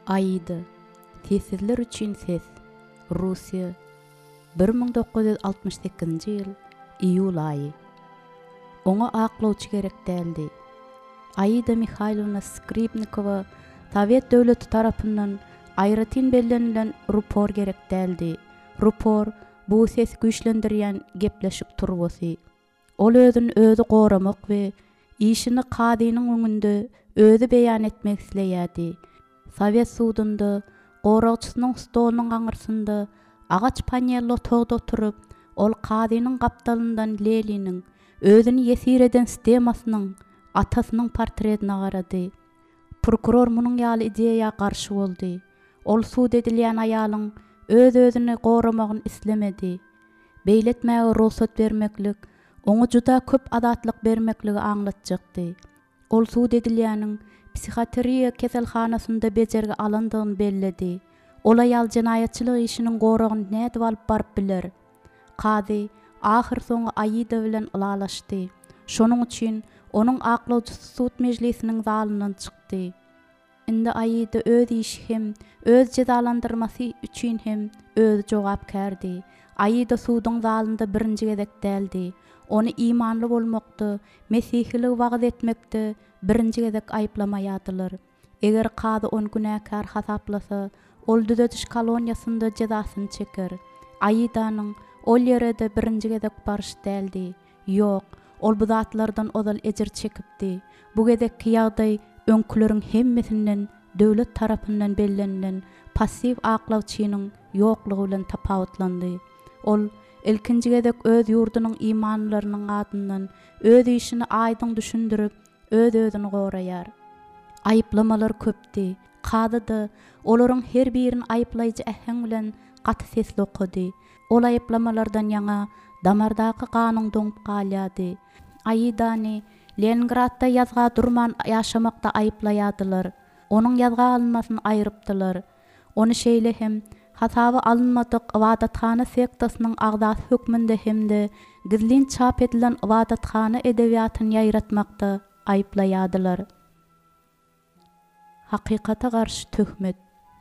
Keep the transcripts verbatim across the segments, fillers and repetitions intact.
Aida. Sessizler üçün ses. Rusiya. bir ming dokuz yüz altmış sekizinji ýyl iyul aýy. Oňa aklawçy gerek däldi. Aida Mikhailovna Skripnikova Sovet döwleti tarapyndan aýratyn bellenilen rupor gerek däldi. Rupor bu ses güýçlendirýän gepleşik turbosy. Ol özüni özü goramak we işini kadynyň öňünde özü beýan etmek isleýärdi. Sovet sudunda goragçysynyň stolunyň gaňyrsynda agaç panelli otogda oturup, ol kadynyň gapdalyndan Leniniň özüni ýesir eden sistemasynyň atasynyň portretine garady. Prokuror munyň ýaly ideýa garşy boldy. Ol sud edilýän aýalyň öz özüni goramagyny islemedi. Beýletmäge ruhsat bermeklik, oňa juda köp adatlyk bermekligi aňlatjakdy. Ol sud edilýäniň psihiatriýa keselhanasynda bejerge alandygyny belledi. Ol aýal jinaýatçylyk işiniň goragyny näde alyp baryp biler. Kady ahyr soňy Aida bilen ulalaşdy. Şonuň üçin onuň aklawçysy sud mejlisiniň zalyndan çykdy. Indi Aida öz işi hem öz cezalandyrmasy üçin hem öz jogapkärdi. Aida sudyň zalynda birinji gezek däldi. Onu imanly bolmakda, mesihili wagt etmekde birinji gezek aýplamaýadylar. Eger kady on günäkär hasaplasa, ol düzetiş koloniýasynda jezasyny çeker. Aidanyň ol ýere-de birinji gezek barış däldi. Ýok, ol bu zatlardan ozal ejir çekipdi. Bu gezekki ýagdaý öňküleriň hemmesinden döwlet tarapyndan bellenilen passiv aklawçynyň ýoklugy bilen tapawutlandy. Ol ilkinji gezek öz ýurdunyň imanlarynyň adyndan öz işini aýdyň düşündirip, öz özüni goraýar. Aýplamalar köpdi. Kady da olaryň her birini aýplaýjy äheng bilen gaty sesli okudy. Ol aýplamalardan ýaňa damardaky ganyň doňup galýady. Aidany Leningradda ýazga durman ýaşamakda aýplaýadylar. Onuň ýazga alynmasyny aýrypdylar. Onu şeýle hem hasaby alynmadyk Wadathana sektasynyň agdasy hökmünde hemde gizlin çap edilen Wadathana edebiýatyny ýaýratmakda aýplaýadylar. Hakykata garşy töhmet.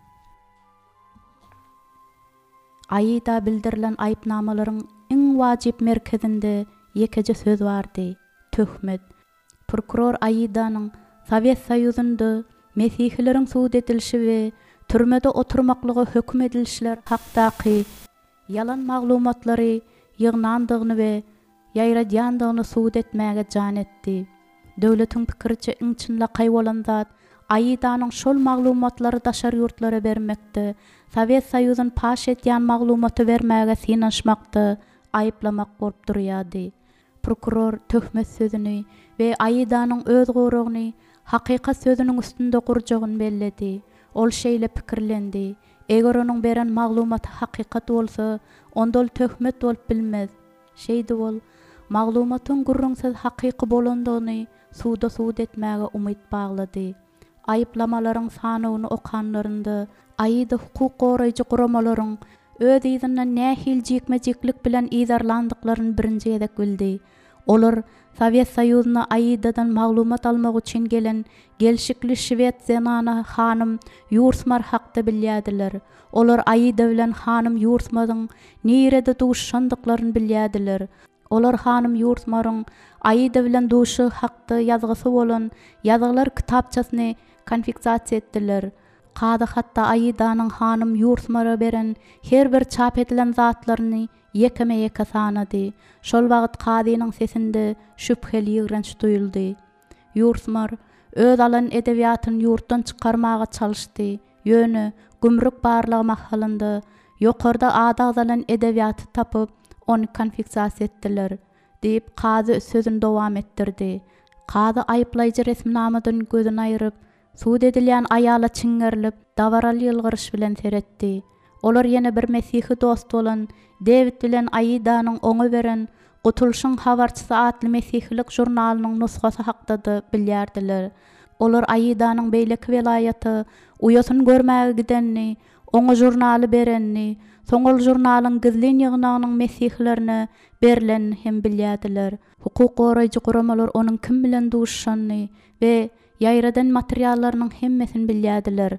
Aida bildirilen aýpnamalaryň iň wajyp merkezinde ýekeje söz bardy: töhmet. Prokuror Aidanyň Sovet Soýuzynda mesihileriň sud edilişi we türmede oturmaklygy hökm edilişler hakdaky yalan maglumatlary ýygnandygyny we ýaýradýandygyny sud etmäge jan etdi. Döwletiň pikirçe iň çynlakay bolan zat Aidanyň şol maglumatlary daşar ýurtlara bermekde, Sovet Soýuzyny paş etýän maglumaty bermäge synanşmakda aýplamak bolup durýardy. Prokuror töhmet sözüni we Aidanyň öz goragyny hakykat sözüniň üstünde gurjagyny belledi. Ol şeýle pikirlendi. Eger onuň beren maglumaty hakykat bolsa, onda ol töhmet bolup bilmez. Şeýdi bol, maglumatyň gurrunsyz hakyky bolandygyny suda sud etmäge umyt baglady. Aýplamalaryň sanawyny okanlarynda Aida hukuk goraýjy guramalaryň öz izinden nähil jekmejeklik bilen izarlandyklaryny birinji gezek bildi. Olar Sovet Soýuzyna Aidadan maglumat almak üçin gelen gelşikli Şwed zenana hanym Yursmar hakda bilýärdiler. Olar Aida bilen hanym Yursmaryň nirede duşandyklaryny bilýärdiler. Olar hanym Yursmaryň Aida bilen duşy hakda ýazgysy bolan ýazgylar kitapçasyny konfiksasiýa etdiler. Kady hatda Aidanyň hanym Yursmara beren her bir çap edilen zatlaryny yekeme yeke sanady. Şol wagt kadynyň sesinde şüpheli ýigrenç duýuldy. Yursmar öz alan edebiýatyny ýurtdan çykarmaga çalyşdy. Ýöne gümrük barlygy mahalynda ýokarda adazalan edebiýaty tapyp onu konfiksasiýa etdiler, diýip kady sözüni dowam etdirdi. Kady aýplaýjy resminamadan gözüni aýryp, sud edilýän aýala çiňerilip, dawaraly ýylgyryş bilen seretdi. Olar ýene bir mesihi dost bolan David bilen Aidanyň oňa beren Gutulşyň habarçysy adly mesihilik jurnalynyň nusgasy hakda bilýärdiler. Olar Aidanyň beýleki welaýaty uýasyny görmäge gidenni, oňa jurnaly berenni, soňal jurnalyň gizlin ýygnagynyň mesihlerine berilen hem bilýärdiler. Hukuk goraýjy guramalar onuň kim bilen duşşanyny we ýaýradan materiallarynyň hemmesini bilýärdiler.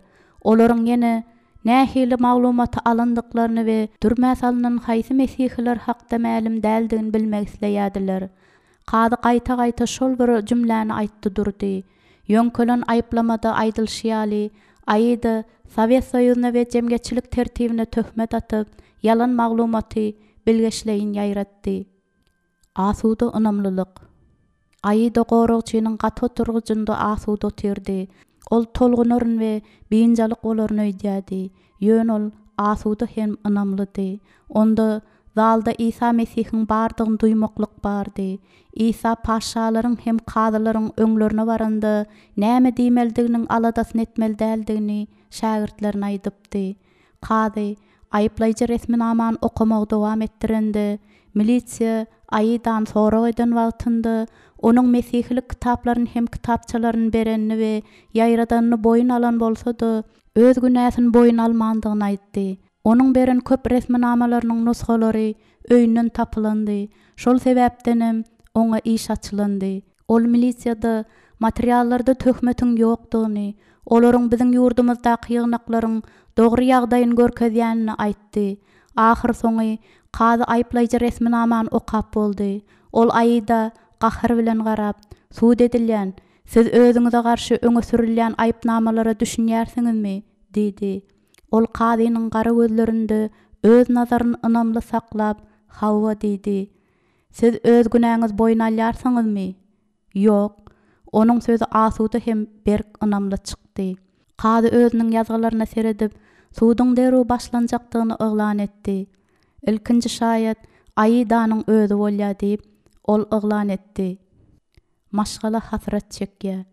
Olaryň ýene nähili maglumaty alyndyklaryny we türmä salynan haýsy mesihler hakda mälim däldigini bilmek isleýärdiler. Kady gaýta-gaýta şol bir jümläni aýtdy durdy. Ýönkelen aýplamada aýdylşýaly, aýdy Sowet Soýuzyna we jemgyýetçilik tertibine töhmet atyp, yalan maglumaty bilgeçleýin ýaýratdy. Asuda ynamlylyk. Aýdy goragçynyň gaty oturgyjynda asuda oturdy. Ol tolgunaryn we beýinjalyk bolaryn öýdýärdi. Ýön ol asuda hem ynamlydy. Onda zalda İsa Mesihiň bardygyny duýmaklyk bardy. İsa paşalaryň hem kadylaryň öňlerine baranda näme diýmeldiginiň aladasyny etmeli däldigini şagirtlerine aýdypdy. Kady aýplaýjy resminamany okumagy dowam etdirende, milisiýa aýdan sorag eden wagtynda onuň mesihlik kitaplaryny hem kitapçalaryny berenini we ýaýradanyny boyun alan bolsa-da, öz günäsini boyun almandygyny aýtdy. Onuň beren köp resminamalarynyň nusgalary öýünden tapylandy. Şol sebäpdenem oňa iş açylandy. Ol milisiýada materiallarda töhmetiň ýokdugyny, olaryň biziň ýurdumyzdaky ýygnaklaryň dogry ýagdaýyny görkezýänini aýtdy. Ahir soňy kady aýplaýjy resminamany okap boldy. Ol aýda gahyr bilen garap, "Suud edilýän, siz özüňize garşy öňe sürilýän aýpnamalara düşünýärsiňizmi?" diýdi. Ol kadynyň gara gözlerinde öz nazaryny ynamly saklap, "Hawa" diýdi. "Siz öz günäňiz boyun alýarsyňyzmy?" "Ýok." Onuň sözü asuda hem berk ynamly çykdy. Kady özüniň ýazgylaryna seredip, suudyň derew başlanjakdygyny eglan etdi. "Ilkinji şaýat Aýdanyň özü bolýar" diýip ol eglan etdi. Maşgala hasrat çekýär.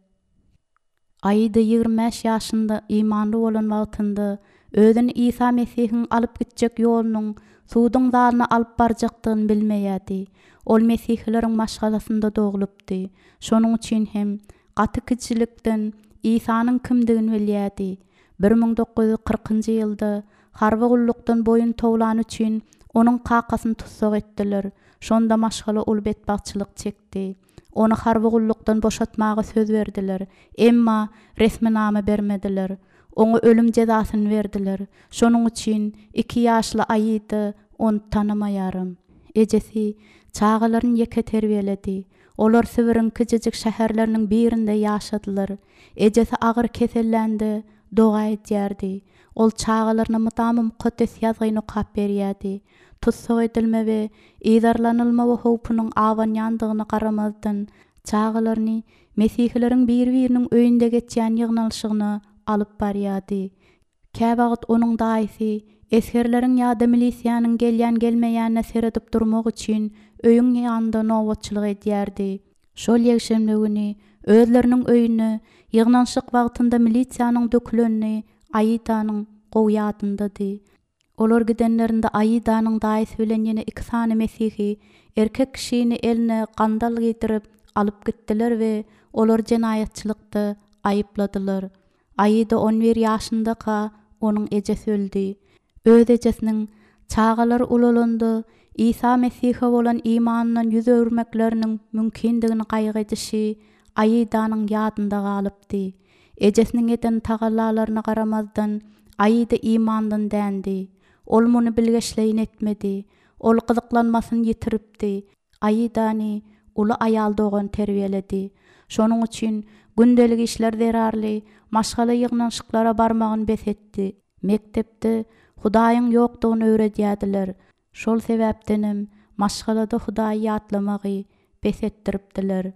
Aýdy ýigirme beş ýaşynda imanly bolan wagtynda özüni İsa Mesihiň alyp gitjek ýolunyň suudyň zalyna alyp barjakdygyny bilmeýärdi. Ol mesihleriň maşgalasynda dogulupdy. Şonuň üçin hem gaty kiçilikden İsanyň kimdigini bilýärdi. bir ming dokuz ýüz kırkynjy ýylda harby gullukdan boyun towlan üçin onuň kakasyny tutsak etdiler. Şonda maşgala ol betbagçylyk çekdi. Onu harby gullukdan boşatmaga söz berdiler. Emma resminama bermediler. Oňa ölüm jezasyny berdiler. Şonuň üçin iki ýaşly Aýdy onu tanamaýarym. Ejesi çağalaryny ýeke terbiýeledi. Olar Sibiriň kiçijik şäherleriniň birinde ýaşadylar. Ejesi agyr kesellendi, doga edýärdi. Ol çağalaryna mutamam mukaddes ýazgyny okap berýärdi. Tutsak edilme we ýydarlanylma howpunyň awan ýandygyna garamazdan çağalaryny mesihleriň bir-biriniň öýünde geçýän ýygnalşygyny alyp barýardy. Käbagt onuň daýysy eskerleriň ýa-da milisiýanyň gelýän gelmeýänine seredip durmak üçin öýüň ýanynda nowatçylyk edýärdi. Şol ýekşembe güni özleriniň öýüne ýygnanşyk wagtynda milisiýanyň dökülenini Aýdanyň gowýadyndady. Olar gidenlerinde Aýdanyň daýysy bilen ýene iki sany mesihi erkek kişini eline gandal getirip alyp gitdiler we olar jenaýatçylykda aýypladylar. Aýda on bir ýaşynda onuň ejesi öldü. Öz ejesiniň çağalary ulalanda İsa Mesihe bolan imanyndan ýüz öwürmekleriniň mümkindigini gaýgy edişi Aýdanyň ýadynda galypdy. Ejesiniň eden tagallalaryna garamazdan Aýda imandan dändi. Ol muny bilgeçleýin etmedi. Ol gyzyklanmasyny ýitiripdi. Aýdany uly aýal dogan terbiýeledi. Şonuň üçin gündelik işler zerarly, maşgala ýygnanşyklara barmagyny besetdi. Mektepde Hudaýyň ýokdugyny öwredýärdiler. Şol sebäpdenem maşgalada Hudaýy ýatlamagy besetdiripdiler.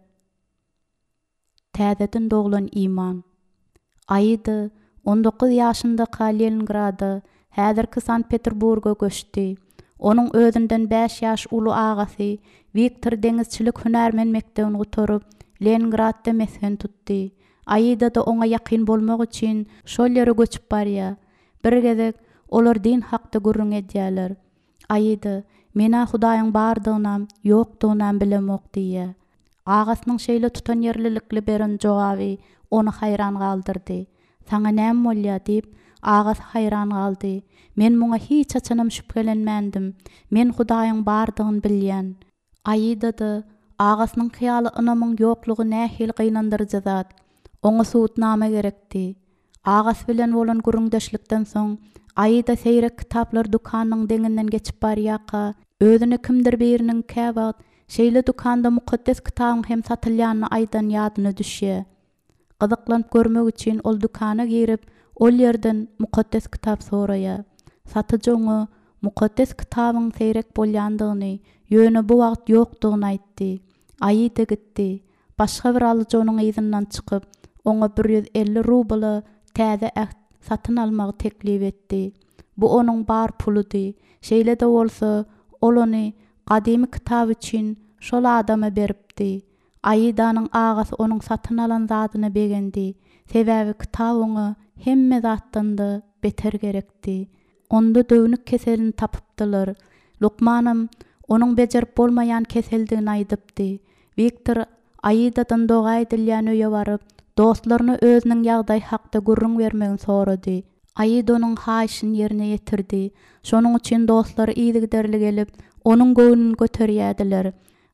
Täzeden doglan iman. Aýdy on dokuz ýaşynda Leningrada, häzirki Sankt-Peterburga göçdi. Onuň özünden beş ýaş uly agasy Viktor deňizçilik hünärmen mekdebini guturyp Leningradda meshen tutdy. Aýda da oňa ýakyn bolmak üçin şol ýere göçüp barýar. Bir gezek olar din hakda gurrun edýärler. Aýdy, mena Hudaýyň bardygynam, ýokdugynam bilemok diýär. Agasynyň şeýle tutan ýerlilikli beren jogaby onu hayran galdyrdy. "Saňa näme bolýar?" diýip agasy hayran galdy. "Men muňa hiç açanam şüphelenmändim. Men Hudaýyň bardygyny bilýän." Aýda da agasynyň hyýaly ynamyň ýoklugy nähili gynandyrjy zat. Oňa suutnama gerekdi. Agas bilen bolan gürüňdeşlikden soň Aýyda seýrek kitaplar dukanynyň deňinden geçip barýaka, özüne kimdir biriniň käbagt şeýle dukanda mukaddes kitabyň hem satylýanyny aýdan ýadyna düşýär. Gyzyklanyp görmek üçin ol dukana girip, ol ýerden mukaddes kitap soraýar. Satyjy oňa mukaddes kitabyň seýrek bolýandygyny, ýöne bu wagt ýokdugyny aýtdy. Aýyda gitdi. Başga bir alyjy onuň ýyzyndan çykyp, oňa bir ýüz elli rubly täze äht satyn almagy teklip etdi. Bu onuň bar puludy. Şeýle de bolsa, ol ony gadymy kitap üçin şol adama beripdi. Aýdanyň agasy onuň satyn alan zadyny begendi. Sebäbi kitap oňa hemme zatdan da beter gerekdi. Onda döwnük keselini tapypdylar. Lukmanam onuň bejerip bolmaýan keseldigini aýdypdy. Viktor Aýydadan doga edilýän öýe baryp, dostlaryna özüniň ýagdaý hakda gurrun bermegini sorady. Aýyda onuň haýyşyny ýerine ýetirdi. Şonuň üçin dostlary iýdigderli gelip, onuň göwnüni göterýärdiler.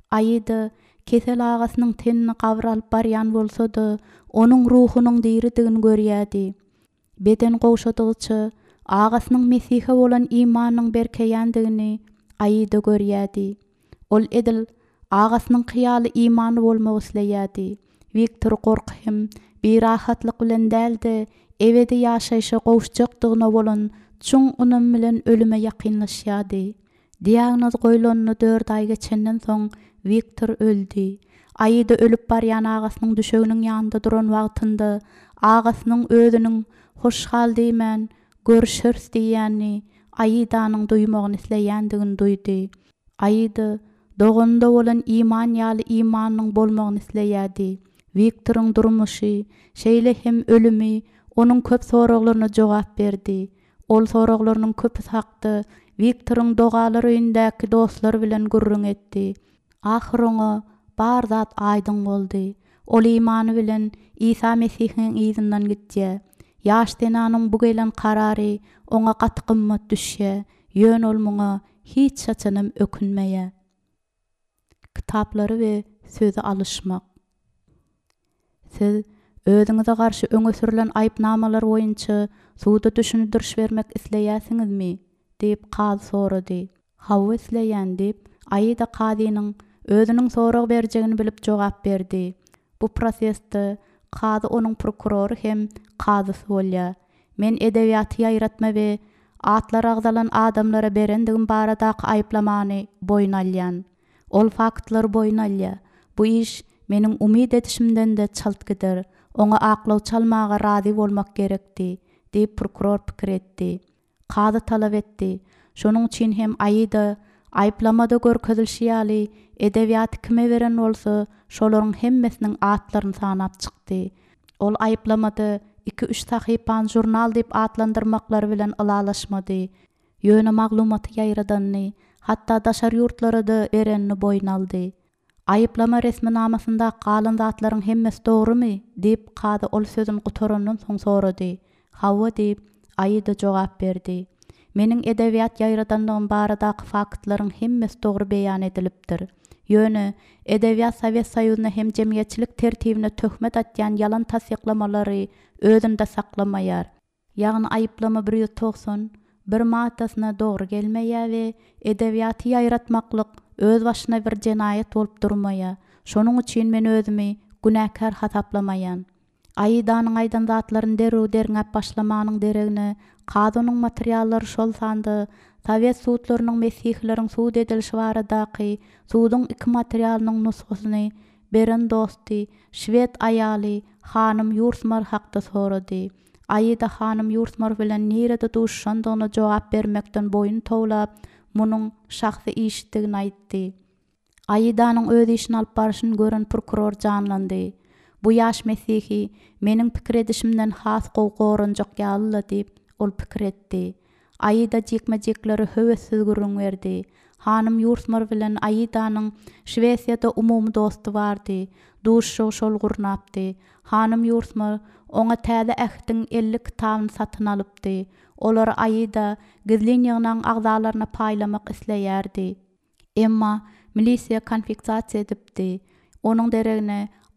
Aýyda kesel agasynyň tenini gawralyp barýan bolsa-da, onuň ruhunyň diridigini görýärdi. Beden gowşadygyça, agasynyň Mesihe bolan imanynyň berkeýändigini Aýyda görýärdi. Ol edil agasynyň hyýaly imany bolmagy isleýärdi. Viktor gorkym bir rahatlyk bilen däldi, ebedi ýaşaýşa gowuşjakdygyna bolan çuň unum bilen ölüme ýakynlaşýardy. Diagnoz goýulanyna dört aý geçenden soň Viktor öldü. Aýyda ölüp barýan agasynyň düşeginiň ýanynda duran wagtynda agasynyň özüniň hoşhal diýmän, görüşürs diýýäni Aýydanyň duýmagyny isleýändigini duýdy. Aýyda doganda bolan iman ýaly imanynyň bolmagyny isleýärdi. Viktoryň durmuşy, şeýle hem ölümi onuň köp soraklaryna jogap berdi. Ol soraklarynyň köpü hakda Viktoryň dogalary öýündäki dostlary bilen gurrun etdi. Ahir oňa bar zat aýdyn boldy. Ol imany bilen İsa Mesihiň ýyzyndan gitdi. Ýaş denanyň bu gelen karary oňa gaty gymmat düşýär. Ýön ol muňa hiç çaçanam ökünmeýär. Kitaplary we sözi alışmak. Siz özüňize garşy öňe sürülen aýpnamalar boýunça suwda düşündiriş bermek isleýärsiňizmi? Diýip kady sorady. Hawa isleýän diýip Aýyda kadynyň özüniň sorag berjegini bilip jogap berdi. Bu prosesde kady onuň prokurory hem kadysy bolýar. Men edebiýaty ýaýratma we atlar agdalan adamlara berendigim baradaky aýplamany boyun alýan. Ol faktlar boyun alýar. Bu iş meniň umyd etişimden de çalt gider. Oňa aklaw çalmaga razy bolmak gerekdi, diýip prokuror pikir etdi. Kady talap etdi. Şonuň üçin hem Aýyda aýplamada görkezilýäli edebiýaty kime beren bolsa, şolaryň hemmesiniň atlaryny sanap çykdy. Ol aýplamada iki üç sahypan jurnal diýip atlandyrmaklary bilen ylalaşmady. Ýöne maglumaty ýaýradanyny, hatda daşar ýurtlara da berenini boyun aldy. Aýyplama resminamasynda galan zatlaryň hemmesi dogrymy? Diýip kady ol sözüni gutaranyň soň sorady. Hawa diýip Aýyda jogap berdi. Meniň edebiýat ýaýradandygym baradaky faktlaryň hemmesi dogry beýan edilipdir. Ýöne Edebiýat Sowet Soýuzyna hem jemgyýetçilik tertibine töhmet atýan yalan tasdiqlamalary özünde saklamaýar. Ýagny aýyplama bir ýüz doksan bir maddasyna dogry gelmeýär we edebiýaty ýaýratmaklyk öz başyna bir jenaýet bolup durmaýar. Şonuň üçin men özümi günäkär hasaplamaýan. Aýdanyň aýdan zatlaryny derw derňäp başlamanyň deregine kadynyň materiallary şol sandy, Sowet suwtlarynyň Mesihleriň suwd edilişi baradaky suwdyň iki materialynyň nusgasyny beren dosty, Şwed aýaly hanym Yursmar hakda sorady. Aýyda hanym Yursmar bilen nerede duşandygyna jogap bermekden boyun towlap, munyň şahsy işitdigini aýtdy. Aýdanyň öz işini alyp barşyny gören prokuror janlandy. Bu ýaş Mesihi meniň pikir edişimden has gowgoranjak ýalyla diýip ol pikir etdi. Aýyda jekme-jekleri höwessiz gurrun berdi. Hanym Yursmar bilen Aýdanyň Şwesiýada umumy dosty bardy. Duşşy şol gurnapdy. Hanym Yursmar oňa täze ähdiň elli kitabyny satyn alypdy. Olar Aýyda gizlenýäňiň agzalaryna paýlamak isleýärdi. Emma milisiýa konfiskasiýa edipdi. Onuň deregine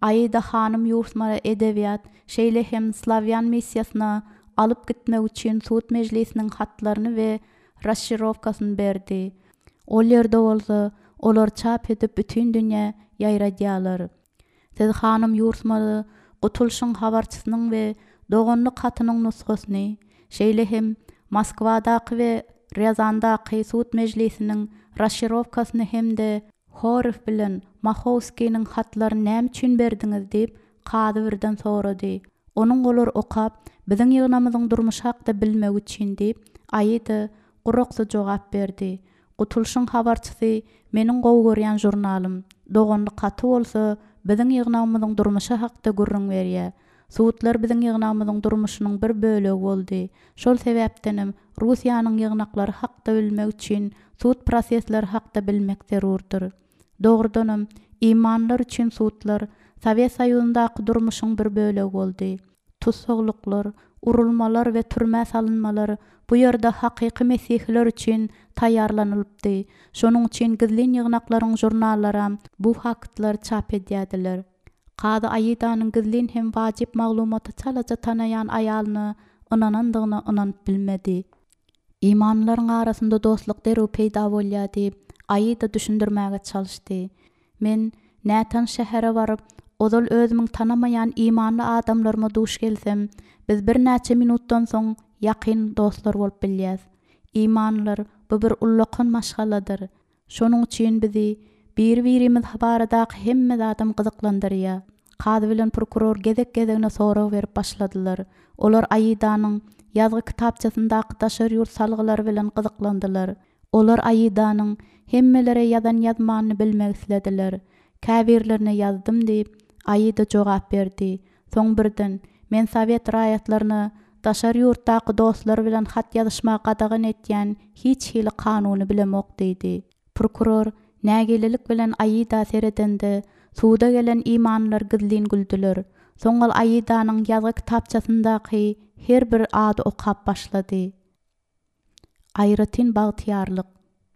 Aýda hanım ýurtmara edebiyat, şeýle hem Slavyan missiýasyna alyp gitmek üçin Suud Mejlisiniň hatlaryny we raşşirowkasyny berdi. Ol ýerde bolsa, olar çap edip bütün dünýä ýaýradýalar. Siz hanım ýurtmara Gutulşyň habarçysynyň we dogonly katynyň nusgasyny, şeýle hem Moskwadaky we Ryazandaky Suud Mejlisiniň raşşirowkasyny hemde Horif bilen Mahowskiň hatlaryny näme üçin berdiňiz diýip kady birden sorady. Onuň olar okap, biziň ýygnamyzyň durmuşy hakda bilmek üçin diýip aýydy guruksa jogap berdi. Gutulşyň habarçysy meniň gowy görýän jurnalym. Dogonly katy bolsa, biziň ýygnamyzyň durmuşy hakda gurrun berýär. Suudlar biziň ýygnamyzyň durmuşynyň bir bölegi boldy. Şol sebäpdenim Russiýanyň ýygnaklary hakda bilmek üçin suud prosesleri hakda bilmek zerurdur. Dogrudanam imanlar üçin suudlar Sowet Soýuzyndaky durmuşyň bir bölegi boldy. Tutsaqlyklar, urulmalar we türme salynmalar bu ýerde hakyky mesihler üçin taýýarlanylypdy. Şonuň üçin gizlin ýygnaklaryň jurnallary bu faktlar çap edýärdiler. Kady Aýydanyň gizlin hem wajyp maglumaty çalaja tanaýan aýalyny ynanandygyny ynanyp bilmedi. İmanlaryň arasynda dostluk derew peýda bolýar diýip Aýyda düşündirmäge çalyşdy. Men nätan şähere baryp, ozal özümiň tanamayan imanly adamlaryma duş gelsem, biz bir näçe minutdan soň ýakyn dostlar bolup bilýäs. İmanlar bu bir ullakyn maşgaladyr. Şonuň üçin bizi bir-birimiz baradaky hemme adam gyzyklandyrýar. Kady bilen prokuror gezek-gezegine sorag berip başladylar. Olar Aýydanyň ýazgy kitapçasyndaky daşar ýurt salgylary bilen gyzyklandylar. Olar Aýydanyň hemmelere ýazan ýazmanyny bilmek istediler. Käbirlerine ýazdym diýip Aýyda jogap berdi. Soň birden men Sowet raýatlaryny daşar ýurtdaky dostlar bilen hat ýazyşmagy gadagan etýän hiç hili kanuny bilemok diýdi. Prokuror nägelelik bilen Aýyda seredende suuda gelen imanlar gizlin güldüler. Soňal Aýydanyň ýazgy kitapçasyndaky her bir ady okap başlady. Aýratyn bagtyarlyk.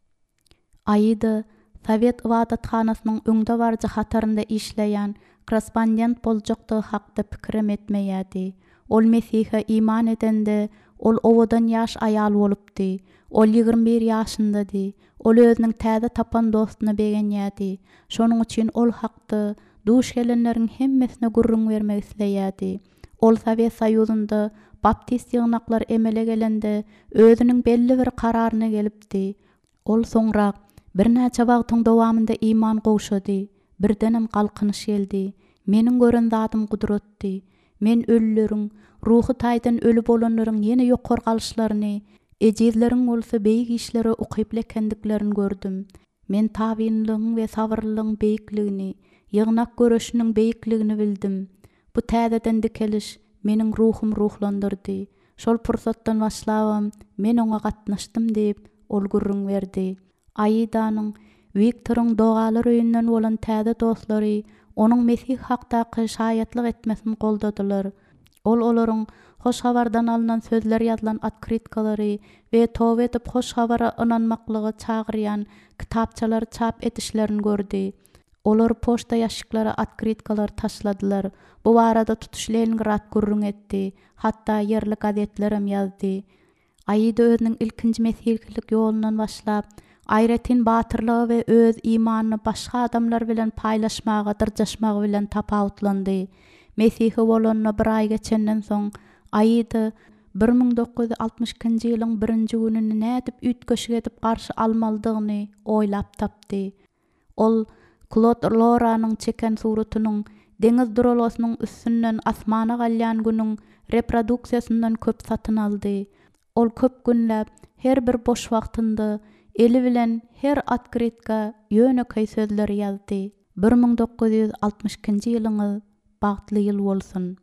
Aýyda Sowet ibadatxanasynyň öňde barjy hatarynda işleýän korrespondent boljakdy hakda pikirim etmeýärdi. Ol Mesihe iman edende ol owadan ýaş aýal bolupdy. Ol ýygrimi bir ýaşyndady. Ol özüniň täze tapan dostuny begenýärdi. Şonuň üçin ol hakda duş gelenleriň hemmesine gurrun bermek isleýärdi. Ol Sowet Soýuzynda baptist ýygnaklar emele gelende özüniň belli bir kararyna gelipdi. Ol soňra bir näçe wagtyň dowamynda iman gowşady. Birdenem galkynyş geldi. Meniň gören zatym gudratdy. Men ölüleriň, ruhy taýdan ölüp bolanlaryň ýene ýokary galyşlaryny, ejizleriň bolsa beýik işleri ukyp lekendiklerini gördüm. Men tabinligiň we sabırlygyň beýikligini, ýygnak göreşiniň beýikligini bildim. Bu täzeden dikeliş meniň ruhum ruhlandyrdy. Şol pursatdan başlabam men oňa gatnaşdym diýip ol gurrun berdi. Aýydanyň Viktoryň dogalar öýünden bolan täze dostlary onuň Mesih hakdaky şaýatlyk etmesini goldadylar. Ol olaryň hoş habardan alynan sözler ýazylan atkritkalary we towe edip hoş habara ynanmaklygy çagyrýan kitapçalary çap etişlerini gördi. Olar poşta ýaşyklary atkritkalar taşladylar. Bu barada tutuş Leningrad gurrun etdi. Hatda yerli gazetlerim ýazdy. Aýyda özüniň ilkinji mesihlik ýolundan başlap aýratyn batyrlygy we öz imanyny başga adamlar bilen paýlaşmaga, dyrjaşmagy bilen tapawutlandy. Mesihi bolanyna bir ay geçenden soň Aýyda bir ming dokuz yüz altmışynky ýylyň birinji gününi nädip ütgeşik edip garşy almalydygyny oýlap tapdy. Ol Claude Loranyň çeken suratynyň deňiz duralasynyň üstünden asmana galýan günüň reproduksiýasyndan köp satyn aldy. Ol köp günläp her bir boş wagtynda eli bilen her atkritka ýönekäý sözler ýazdy. bir ming dokuz yüz altmışynky ýylyňyz bagtly ýyl bolsun.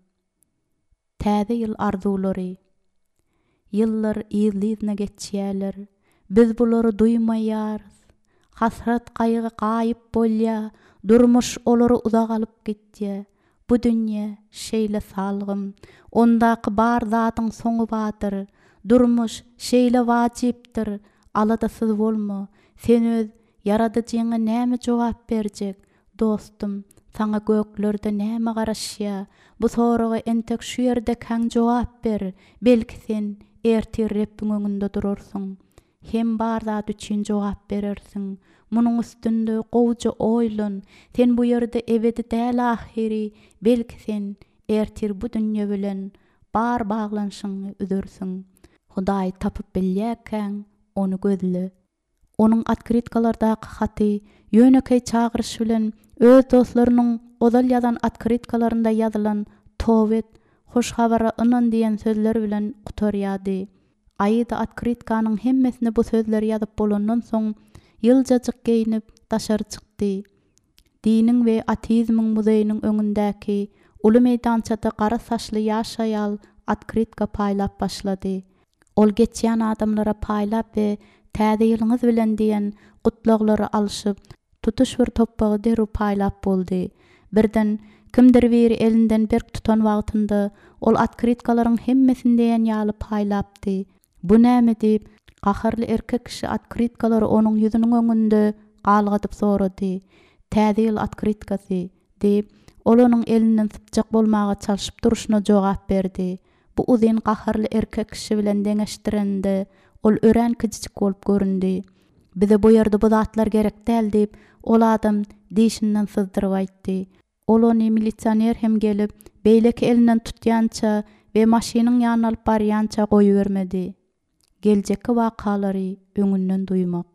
Täze ýyl arzulary. Ýyllar ýyzlyzna geçýärler. Biz bulary duýmaýarys. Hasrat gaýgy gaýyp bolýar. Durmuş olary uzak alyp gitdi. Bu dünýä şeýle salgym. Ondaky bar zatyň soňy batyr. Durmuş şeýle wajypdyr. Aladasyz bolma. Sen öz yaradyjyňa näme jogap berjek? Dostum, Saňa göklerde näme garaşýa? Bu soraga entek şu ýerde kaň jogap ber. Belki sen ertir Rebbiň öňünde durarsyň. Hem bar zat üçin jogap berersiň. Munuň üstünde gowja oýlan. Sen bu ýerde ebedi däl ahiri. Belki sen ertir bu dünýe bilen bar baglanşyň üzersiň. Hudaý tapyp bilýärkäň, onu gözle. Onuň atkritkalardaky haty ýönekey çagyryş bilen öz dostlarynyň ozal ýazan atkritkalarynda ýazylan "Towet, hoş habara ınan" diýen sözler bilen gutarýardy. Aýda atkritkanyň hemmesini bu sözler ýazyp bolandan soň ýyljajyk geýinip daşary çykdy. Diniň we ateizmiň muzeýiniň öňündäki uly meýdançada gara saçly ýaş aýal atkritka paýlap başlady. Ol geçýän adamlara paýlap we "Täze ýylyňyz bilen" diýen gutlaglary alşyp, tutuş bir toppagy deru paýlap boldy. Birden kimdir biri elinden berk tutan wagtynda ol atkritkalaryň hemmesinden ýaly paýlapdy. Bu näme diýip gaharly erkek kişi atkritkalary onuň ýüzüniň öňünde galgadyp sorady. "Täze ýyl atkritkasy" diýip ol onuň elinden sypjak bolmaga çalyşyp duruşyna jogap berdi. Bu uzyn gaharly erkek kişi bilen deňeşdirende ol ören kicik bolup göründi. "Bize bu ýerde bu zatlar gerek däl" diýip ol adam diýişinden sızdyryp aýtdy. Ol ony militsioner hem gelip beýleki elinden tutýança we maşynyň ýanyna alyp barýança goýubermedi. Geljekki wakalary öňünden duýmak.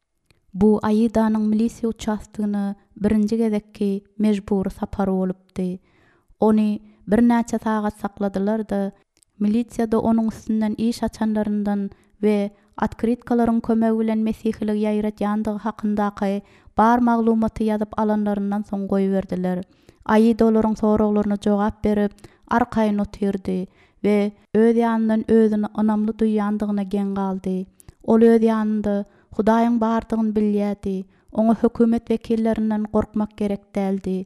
Bu Aýdanyň milisiýa участогына birinji gezekki mejbury sapary bolupdy. Ony bir näçe sagat sakladylar-da, milisiýada onuň üstünden iş açanlaryndan we atkritkalaryň kömegi bilen mesihilik ýaýratýandygy hakyndaky bar maglumaty ýazyp alanlaryndan soň goýberdiler. Aýda olaryň soraklaryna jogap berip, arkaýyna otyrdy we öz ýanyndan özüni ynamly duýýandygyna gen galdy. Ol öz ýanynda Hudaýyň bardygyny bilýärdi. Oňa hökümet wekillerinden gorkmak gerek däldi.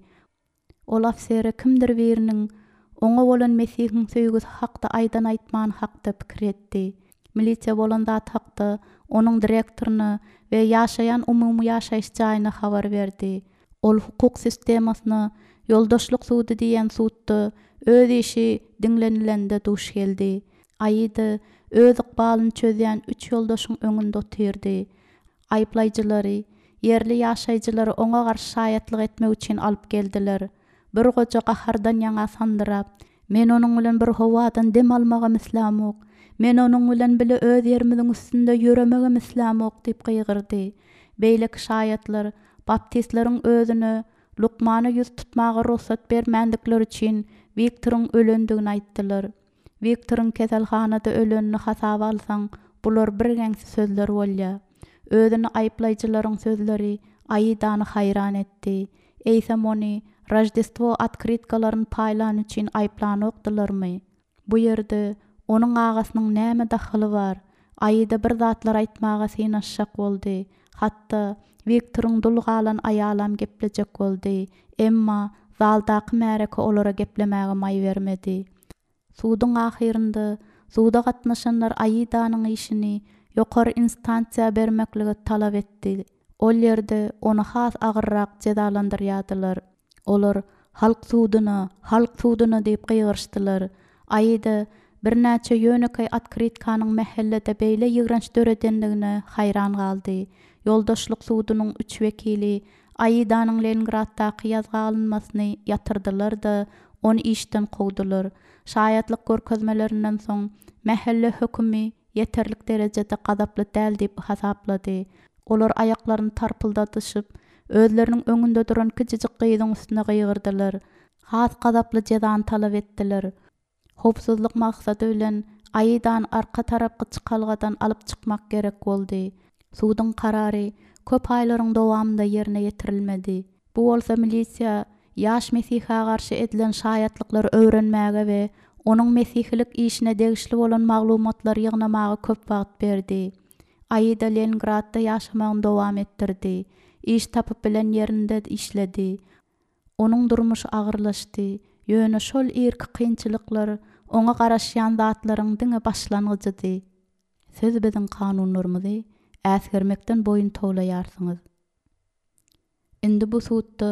Ol afsere kimdir biriniň oňa bolan Mesihiň söýgüsi hakda aýdan aýtman hakda pikir etdi. Milisiýa bolan zat hakda onuň direktoruny we ýaşaýan umumy ýaşaýyş jaýyna habar berdi. Ol hukuk sistemasyna ýoldaşlyk sudy diýen sudda öz işi diňlenilende duş geldi. Aýda öz ykbalyny çözýän üç ýoldaşyň öňünde otyrdy. Aýplaýjylary, yerli ýaşaýjylary oňa garşy şaýatlyk etmek üçin alyp geldiler. Bir goja gahardan ýaňa sandyrap, "Men onuň bilen bir howadan dem almaga mislamok, men onuň bilen bile öz ýerimiziň üstünde ýöremege mislamok" diýip gygyrdy. Beýleki şaýatlar baptistleriň özüne Lukmana ýüz tutmaga ruhsat bermänlikleri üçin Viktoryň ölendigini aýtdylar. Viktoryň keselhanada ölenini hasaba alsaň, bular bir gäňsi sözler bolýar. Özüni aýplaýjylaryň sözleri Aýdany haýran etdi. Eýsem ony Rojdestvo atkritkalaryny paýlan üçin aýplanokdylarmy? Bu ýerde onuň agasynyň näme daxyly bar? Aýda bir zatlar aýtmaga synaşjak boldy. Hatda Viktoryň dulgalan aýalam geplejek boldy. Emma zaldaky märeke olara geplemäge maý bermedi. Sudyň ahyrynda suda gatnaşanlar Aýdanyň işini ýokary instansiýa bermekligi talap etdi. Ol ýerde onu has agyrrak jezalandyrýardylar. Olar halk sudyna, halk sudyna diýip gygyrşdylar. Aýda bir näçe ýönekay atkritkanyň mahallede beýle ýygranç döredendigine haýran galdy. Ýoldaşlyk sudynyň üç wekili Aýdanyň Leningraddaky ýazga alynmasyny ýatyrdylar da onu işden kowdular. Şaýatlyk görkezmelerinden soň mahalle hökümi yeterlik derejede gadaply däl diýip hasaplady. Olar aýaklaryny tarpyldatyşyp, özleriniň öňünde duran kiçijik gyzyň üstüne gygyrdylar. Has gadaply jezany talap etdiler. Howpsuzlyk maksady bilen Aýdan arka tarapky çykalgadan alyp çykmak gerek boldy. Sudyň karary köp aýlaryň dowamında ýerine ýetirilmedi. Bu bolsa milisiýa ýaş Mesiha garşy edilen şaýatlykları öwrenmäge we onuň mesihilik işine degişli bolan maglumatlar ýygnamaga köp wagt berdi. Aýda Leningradda ýaşamagyny dowam etdirdi. İş tapyp bilen ýerinde işledi. Onuň durmuşy agyrlaşdy. Ýöne şol irki kynçylyklar oňa garaşýan zatlaryň diňe başlangyjydy. Söz biziň kanunlarymyzy äsgermekden boyun towlaýarsyňyz. Indi bu sudda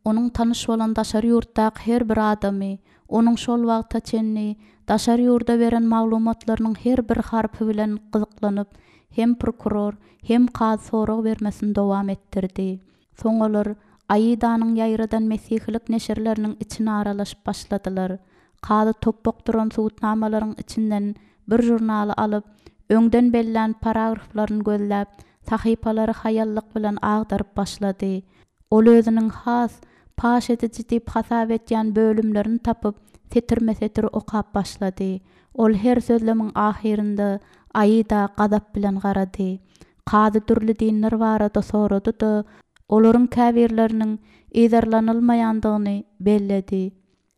Onun tanış bolan daşar ýurtdaky her bir adamy, onun şol wagta çenni daşar ýurda beren maglumatlarynyň her bir harpy bilen gyzyklanyp, hem prokuror, hem kaz sorag bermesini dowam etdirdi. Soňalar Aýdanyň ýaýradan mesihlik neşirleriniň içine aralaşyp başladylar. Kady topbok duran suwutnamalaryň içinden bir jurnaly alyp, öňden bellän paragraflaryny gözläp, sahypalary hayallyk bilen agdaryp başlady. Ol özüniň has, paş edici diýip hasap etýän bölümlerini tapyp, setirme-setir okap başlady. Ol her sözlemiň ahirinde Aýda gadap bilen garady. Kady türli dinler barada sorady-da, olaryň käbirleriniň ýazarlanylmaýandygyny belledi.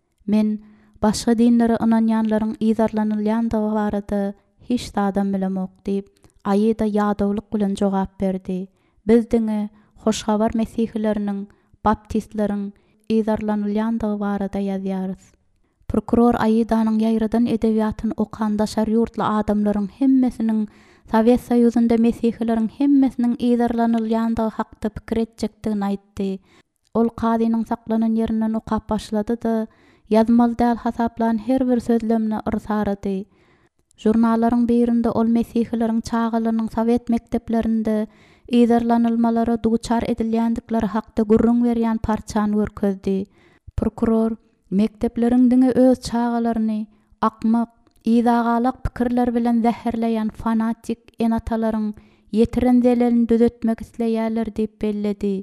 Men başga dinlere inanýanlaryň ýazarlanylýandygy barada hiç adam bilemok diýip Aýda ýadawlyk bilen jogap berdi. Biz diňe hoşgabar mesihleriniň, baptistleriň ýazarlanylýandygy barada ýazýarys. Prokuror Aýdanyň ýaýradan edebiýatyny okan daşar ýurtly adamlaryň hemmesiniň Sowet Soýuzynda mesihlerin hemmesiniň ýazarlanylýandygy hakda pikir etjekdigini aýtdy. Ol kadynyň saklanan ýerinden okap başlady-da, ýazmaly däl hasaplan her bir sözlemini ırsarady. Jurnallaryň birinde ol mesihlerin çağalynyň Sowet mekteplerinde ýazarlanylmalara duçar edilýändikleri hakda gurrun berýän parçany görkezdi. Prokuror mekteplerin diňe öz çağalaryny akmak, ýyzagalyk pikirler bilen zäherleýän fanatik enatalaryň ýetiren delelini düzetmek isleýärler diýip belledi.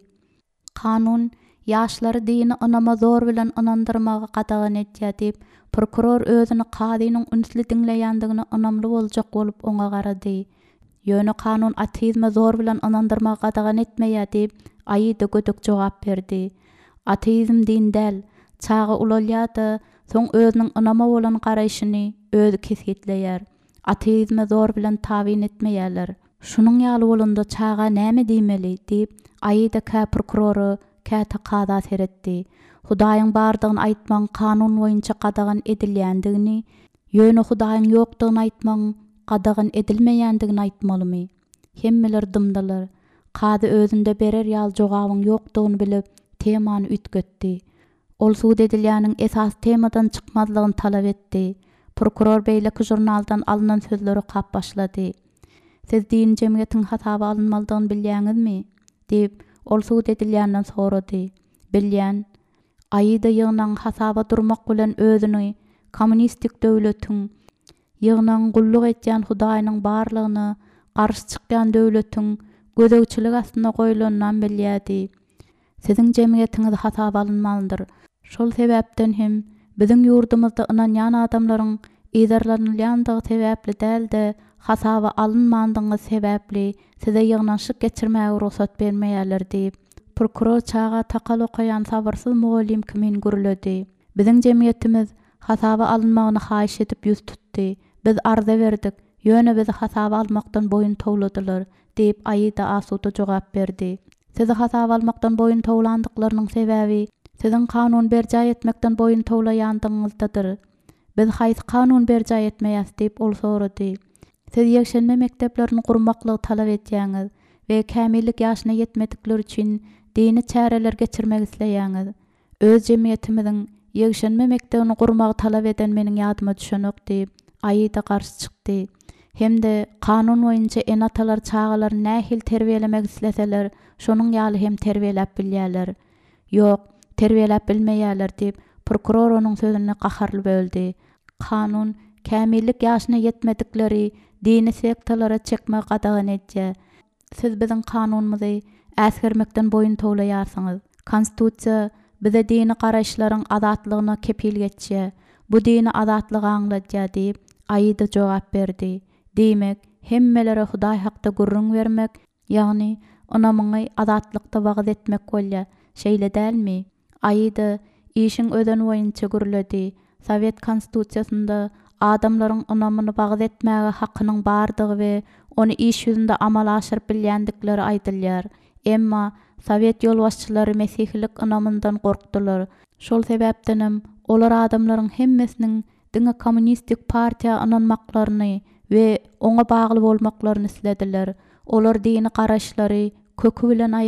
Kanun ýaşlary dini anama zor bilen anandyrmagy gadagan etýär diýip prokuror özüni kadynyň ünsli diňleýändigini anamly boljak bolup oňa garady. Ýöne kanun ateizme zor bilen anandyrmagy gadagan etmeýär diýip Aýda gödük jogap berdi. Ateizm din däl, çağı ulalýa-da soň özüniň anama bolan garaýşyny özü kesgitleýär. Ateizme zor bilen tabin etmeýärler. Şunuň ýaly bolanda çağa näme diýmeli diýip Aýda kä prokuroru, kä taqada seretdi. Hudaýyň bardygyny aýtmaň kanun boýunça gadagan edilýändigini, ýöne Hudaýyň ýokdugyny aýtmaň gadagan edilmeýändigini aýtmalymy? Hemmeler dymdalar. Kady özünde berer ýaly jogabyň ýokdugyny bilip, temany ütgetdi. Ol suud edilýäniň esas temadan çykmazlygyny talap etdi. Prokuror beýleki jurnaldan alynan sözleri kap başlady. Siz din jemgyýetiň hasaba alynmalydygyny bilýäňizmi? diýip ol suud edilýänden sorady. Bilýän. Aýda ýygnaň hasaba durmak bilen özüni kommunistik döwletiň, ýygnaň gulluk etýän Hudaýynyň barlygyny garşy çykýan döwletiň gözegçilik astyna goýulandan bilýärdi. Siziň jemgyýetiňiz hasaba alynmalydyr. Şol sebäpden hem biziň ýurdumyzda inanýan adamlaryň ýazarlanylýandygy sebäpli däl-de hasaba alynmandygy sebäpli size ýygnaşyk geçirmäge ruhsat bermeýärler diýip prokuror çağa takal okayan sabırsyz mugallim kimin gürledi. Biziň jemgyýetimiz hasaba alynmagyny haýyş edip ýüz tutdy. Biz arza berdik. Ýöne bizi hasaba almakdan boyun towladylar diýip Aýda asuda jogap berdi. Sizi hasaba almakdan boyun towlandyklarynyň sebäbi siziň kanun berjay etmekden boyun towlaýandygyňyzdadyr. Biz haýsy kanun berjay etmeýäs diýip ol sorady. Siz ýekşenme mekteplerini gurmaklygy talap etýäňiz we kämillik ýaşyna ýetmedikleri üçin dini çäreler geçirmek isleýäňiz. Öz jemgyýetimiziň ýekşenme mektebini gurmagy talap eden meniň ýadyma düşenok diýip Aýda garşy çykdy. Hemde kanun boýunça enatalar çağalar nähil terbiýelemek isleseler, şonuň ýaly hem terbiýelep bilýärler. Ýok, terbiýelep bilmeýärler diýip prokuror onuň sözüne gaharly böldi. Kanun kämillik ýaşyna ýetmedikleri dini sektalara çekmek gadagan etýär. Siz biziň kanunymyzy äsgermekden boyun towlaýarsyňyz. Konstitusiýa bize dini garaşlaryň azatlygyna kepil geçýär. Bu dini azatlygy aňlatýar diýip Aýda jogap berdi. Diýmek, hemmelere Hudaý hakda gurrun bermek, ýagny onamyňy azatlykda wagt etmek bolýar. Şeýle dälmi? Aýda işiň öden boýunça gürledi. Sowet konstitusiýasynda adamlaryň onamyny wagt etmäge hakynyň bardygy we onu iş ýüzünde amal aşyryp bilýändikleri aýdylýar. Emma Sowet ýolbaşçylary mesihlik onamyndan gorkdular. Şol sebäpdenem olar adamlaryň hemmesiniň diňe kommunistik partiýa ananmaklaryny we oňa bagly bolmaklaryny islediler. Olar dini garaşlary kökü bilen aýyryp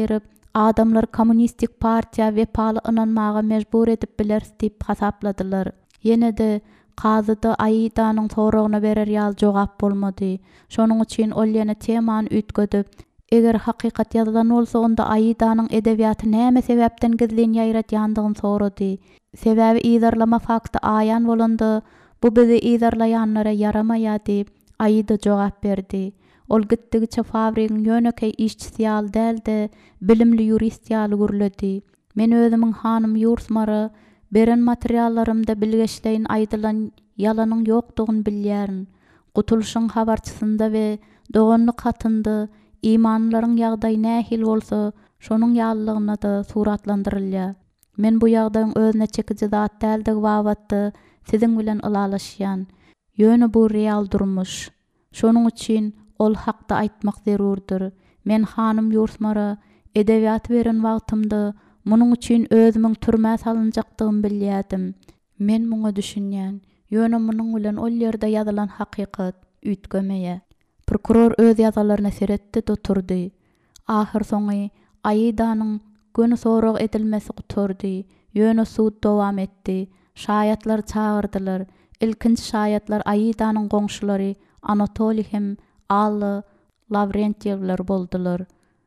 adamlar kommunistik partiya vepaly ynanmaga mejbur edip biler diýip hasapladylar. Ýene de Qazyda Aidanyň soragyna berer ýaly jogap bolmady. Şonuň üçin ol ýene temany ütgedip, eger hakykat ýazylan bolsa onda Aidanyň edebiýaty näme sebäpden gizlen ýaýratýandygyny sorady. Sebäbi ýazarlama fakty aýan bolanda bu bizi ýazarlaýanlara yaramaýar diýip Aida jogap berdi. Ol gitdigiçe fabrigyň ýönekey işçisi ýaly däldi, bilimli ýurist ýaly gürledi. Men özümiň hanym ýursmary beren materiallarymda bilgeçleýin aýdylan ýalanyň ýokdugyny bilýärin. Gutulşyň habarçysynda we doganly katynda imanlaryň ýagdaýy nähil bolsa, şonuň ýalylygyna da suratlandyrylýar. Men bu ýagdaýyň özüne çekici zat däldigi babatda siziň bilen ylalaşýan. Ýöne bu real durmuş. Şonuň üçin ol hakda aýtmak zerurdur. Men hanym ýursmary edebiýat beren wagtymda munuň üçin özümiň türmä salynjakdygyny bilýärdim. Men muňa düşünýän, ýöne munuň bilen ol ýerde ýazylan hakykat ütgemeýär. Prokuror öz ýazalaryna seretdi doturdy. Ahir soňy Aidanyň göni sorag edilmesi guturdy. Ýöne suud dowam etdi. Şaýatlar çağırdylar. Ilkinji şaýatlar Aidanyň goňşulary Anatoli hem Alla Lavrentievler boldular.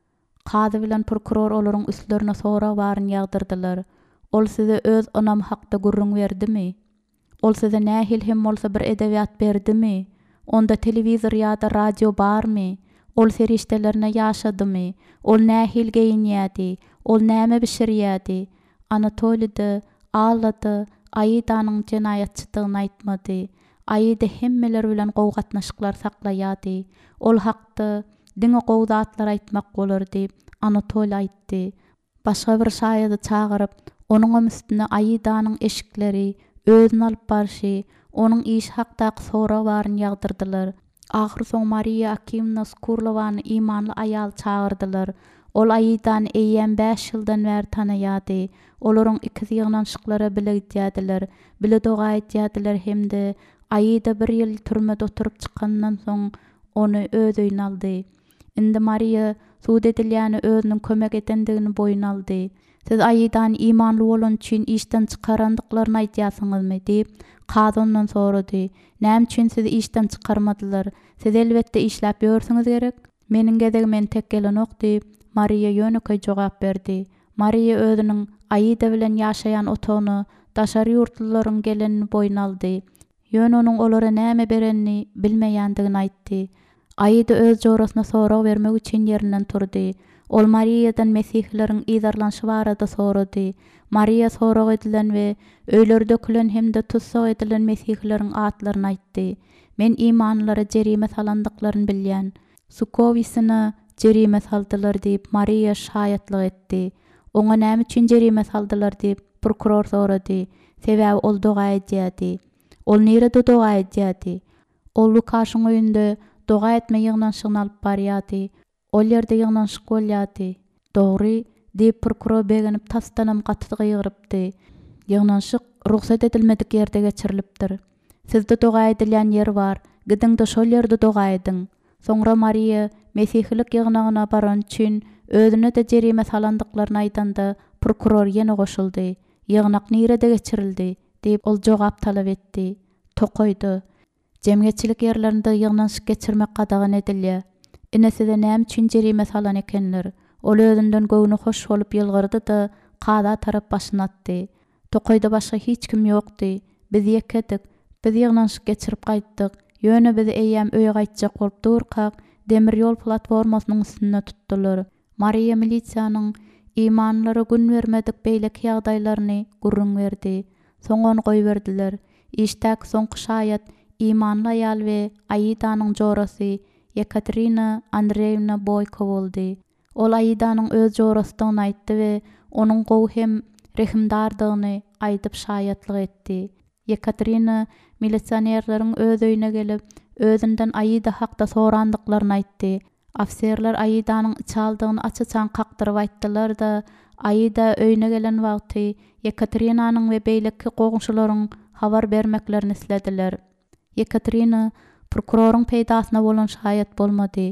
Qazy bilen prokuror olaryň üstlerine sorag baryn ýagdyrdylar. Ol size öz anam hakda gurrun berdimi? Ol size nähil hem bolsa bir edebiýat berdimi? Onda telewizor ýa-da radio barmy? Ol serişdelerine ýaşadymy? Ol nähil geýinýärdi? Ol näme bişirýärdi? Anatolida, Allada Aidanyň jenaýatçydygyny aýtmady. Aida hemmeler bilen gowgatnaşyklar saklaýardy. Ol hakda diňe gowdatlar aýtmak bolar diýip Anatoli aýtdy. Başga bir şaýady çağıryp, onuň üstüne Aidanyň eşikleri, özüni alyp barşy, onuň iş hakdaky sorag baryn ýagdyrdylar. Ahir soň Maria Akimna Skurlovany imanly aýal çağırdylar. Ol Aidany eýýän beş ýyldan bäri tanaýardy. Olaryň iki ýygnaşyklary bilegdiler, bile dogaýdýardylar hemde Aida bir ýyl türmede oturup çykandan soň onu öz öýüne aldy. Indi Maria suud edilýäni özüniň kömek edendigini boyun aldy. Siz Aidany imanly bolan üçin işden çykarandyklaryny aýtýasyňyzmy diýip Qazy ondan sorady. Näme üçin sizi işden çykarmadylar? Siz elbetde işläp ýörsiňiz gerek. Meniň gezeg men tek gelenok diýip Maria ýönekay jogap berdi. Maria özüniň Aida bilen ýaşaýan otagyny, daşary ýurtlylaryň gelenini boyun aldy. Ýöne onuň olara näme berenini bilmeýändigini aýtdy. Aida öz jorasyna sorag bermek üçin ýerinden turdy. Ol Maria'dan Mesihlilerin ýazarlanşy barada sorady. Maria sorag edilen we öýlerde dökülen hemde tutsak edilen Mesihlilerin atlaryny aýtdy. Men imanlara jerime salandyklaryny bilýän. Sukowisyna jerime saldylar diýip Maria şaýatlyk etdi. Oňa näme üçin jerime saldylar diýip prokuror sorady. Sebäbi ol doga edýärdi. Ol nerede doga edýärdi? Ol Lukaşyň öýünde doga etme ýygnaşygyny alyp barýardy. Ol ýerde ýygnaşyk bolýardy. Dogry, diýip prokuror begenip tastanam gatyga ýygyrypdy. Ýygnaşyk ruhsat edilmedik ýerde geçirilipdir. Sizde doga edilýän ýer bar, gidiňde şol ýerde doga ediň. Soňra Maria Mesihlik ýygnagyna baran üçin özüne de jerime salandyklaryny aýtanda prokuror ýene goşuldy. Ýygnak nerede geçirildi? Diýip ol jogap talap etdi. Tokoydy. Jemgyýetçilik ýerlerinde ýygnaşyk geçirmek gadagyn edilýär. Ine size näme üçin jerime salan ekenler? Ol özünden göwüne hoş bolup ýylgyrdy da Qaza tarap başyny atdy. Tokoyda başga hiç kim ýokdy. Biz ýekedik. Biz ýygnaşyk geçirip gaýtdyk. Ýöne bizi eýýäm öýe gaýtjak bolup durkak demir ýol platformasynyň üstüne tutdular. Maria milisiýanyň imanlara gün bermedik beýleki ýagdaýlaryny gurrun berdi. Soň onu goýberdiler. İştäk soňky şaýat imanly aýal we Aidanyň jorasy Yekaterina Andreevna Boyko boldy. Ol Aidanyň öz jorasyny aýtdy we onuň gowy hem rehimdardygyny aýdyp şaýatlyk etdi. Yekaterina milisionerleriň öz öýüne gelip özünden Aida hakda sorandyklaryny aýtdy. Ofserler Aidanyň içaldygyny açyçan kakdyryp aýtdylar da Aida öýüne gelen wagty Yekaterinanyň we beýleki goňşularyň habar bermeklerini islediler. Yekaterina prokuroryň peýdasyna bolan şaýat bolmady.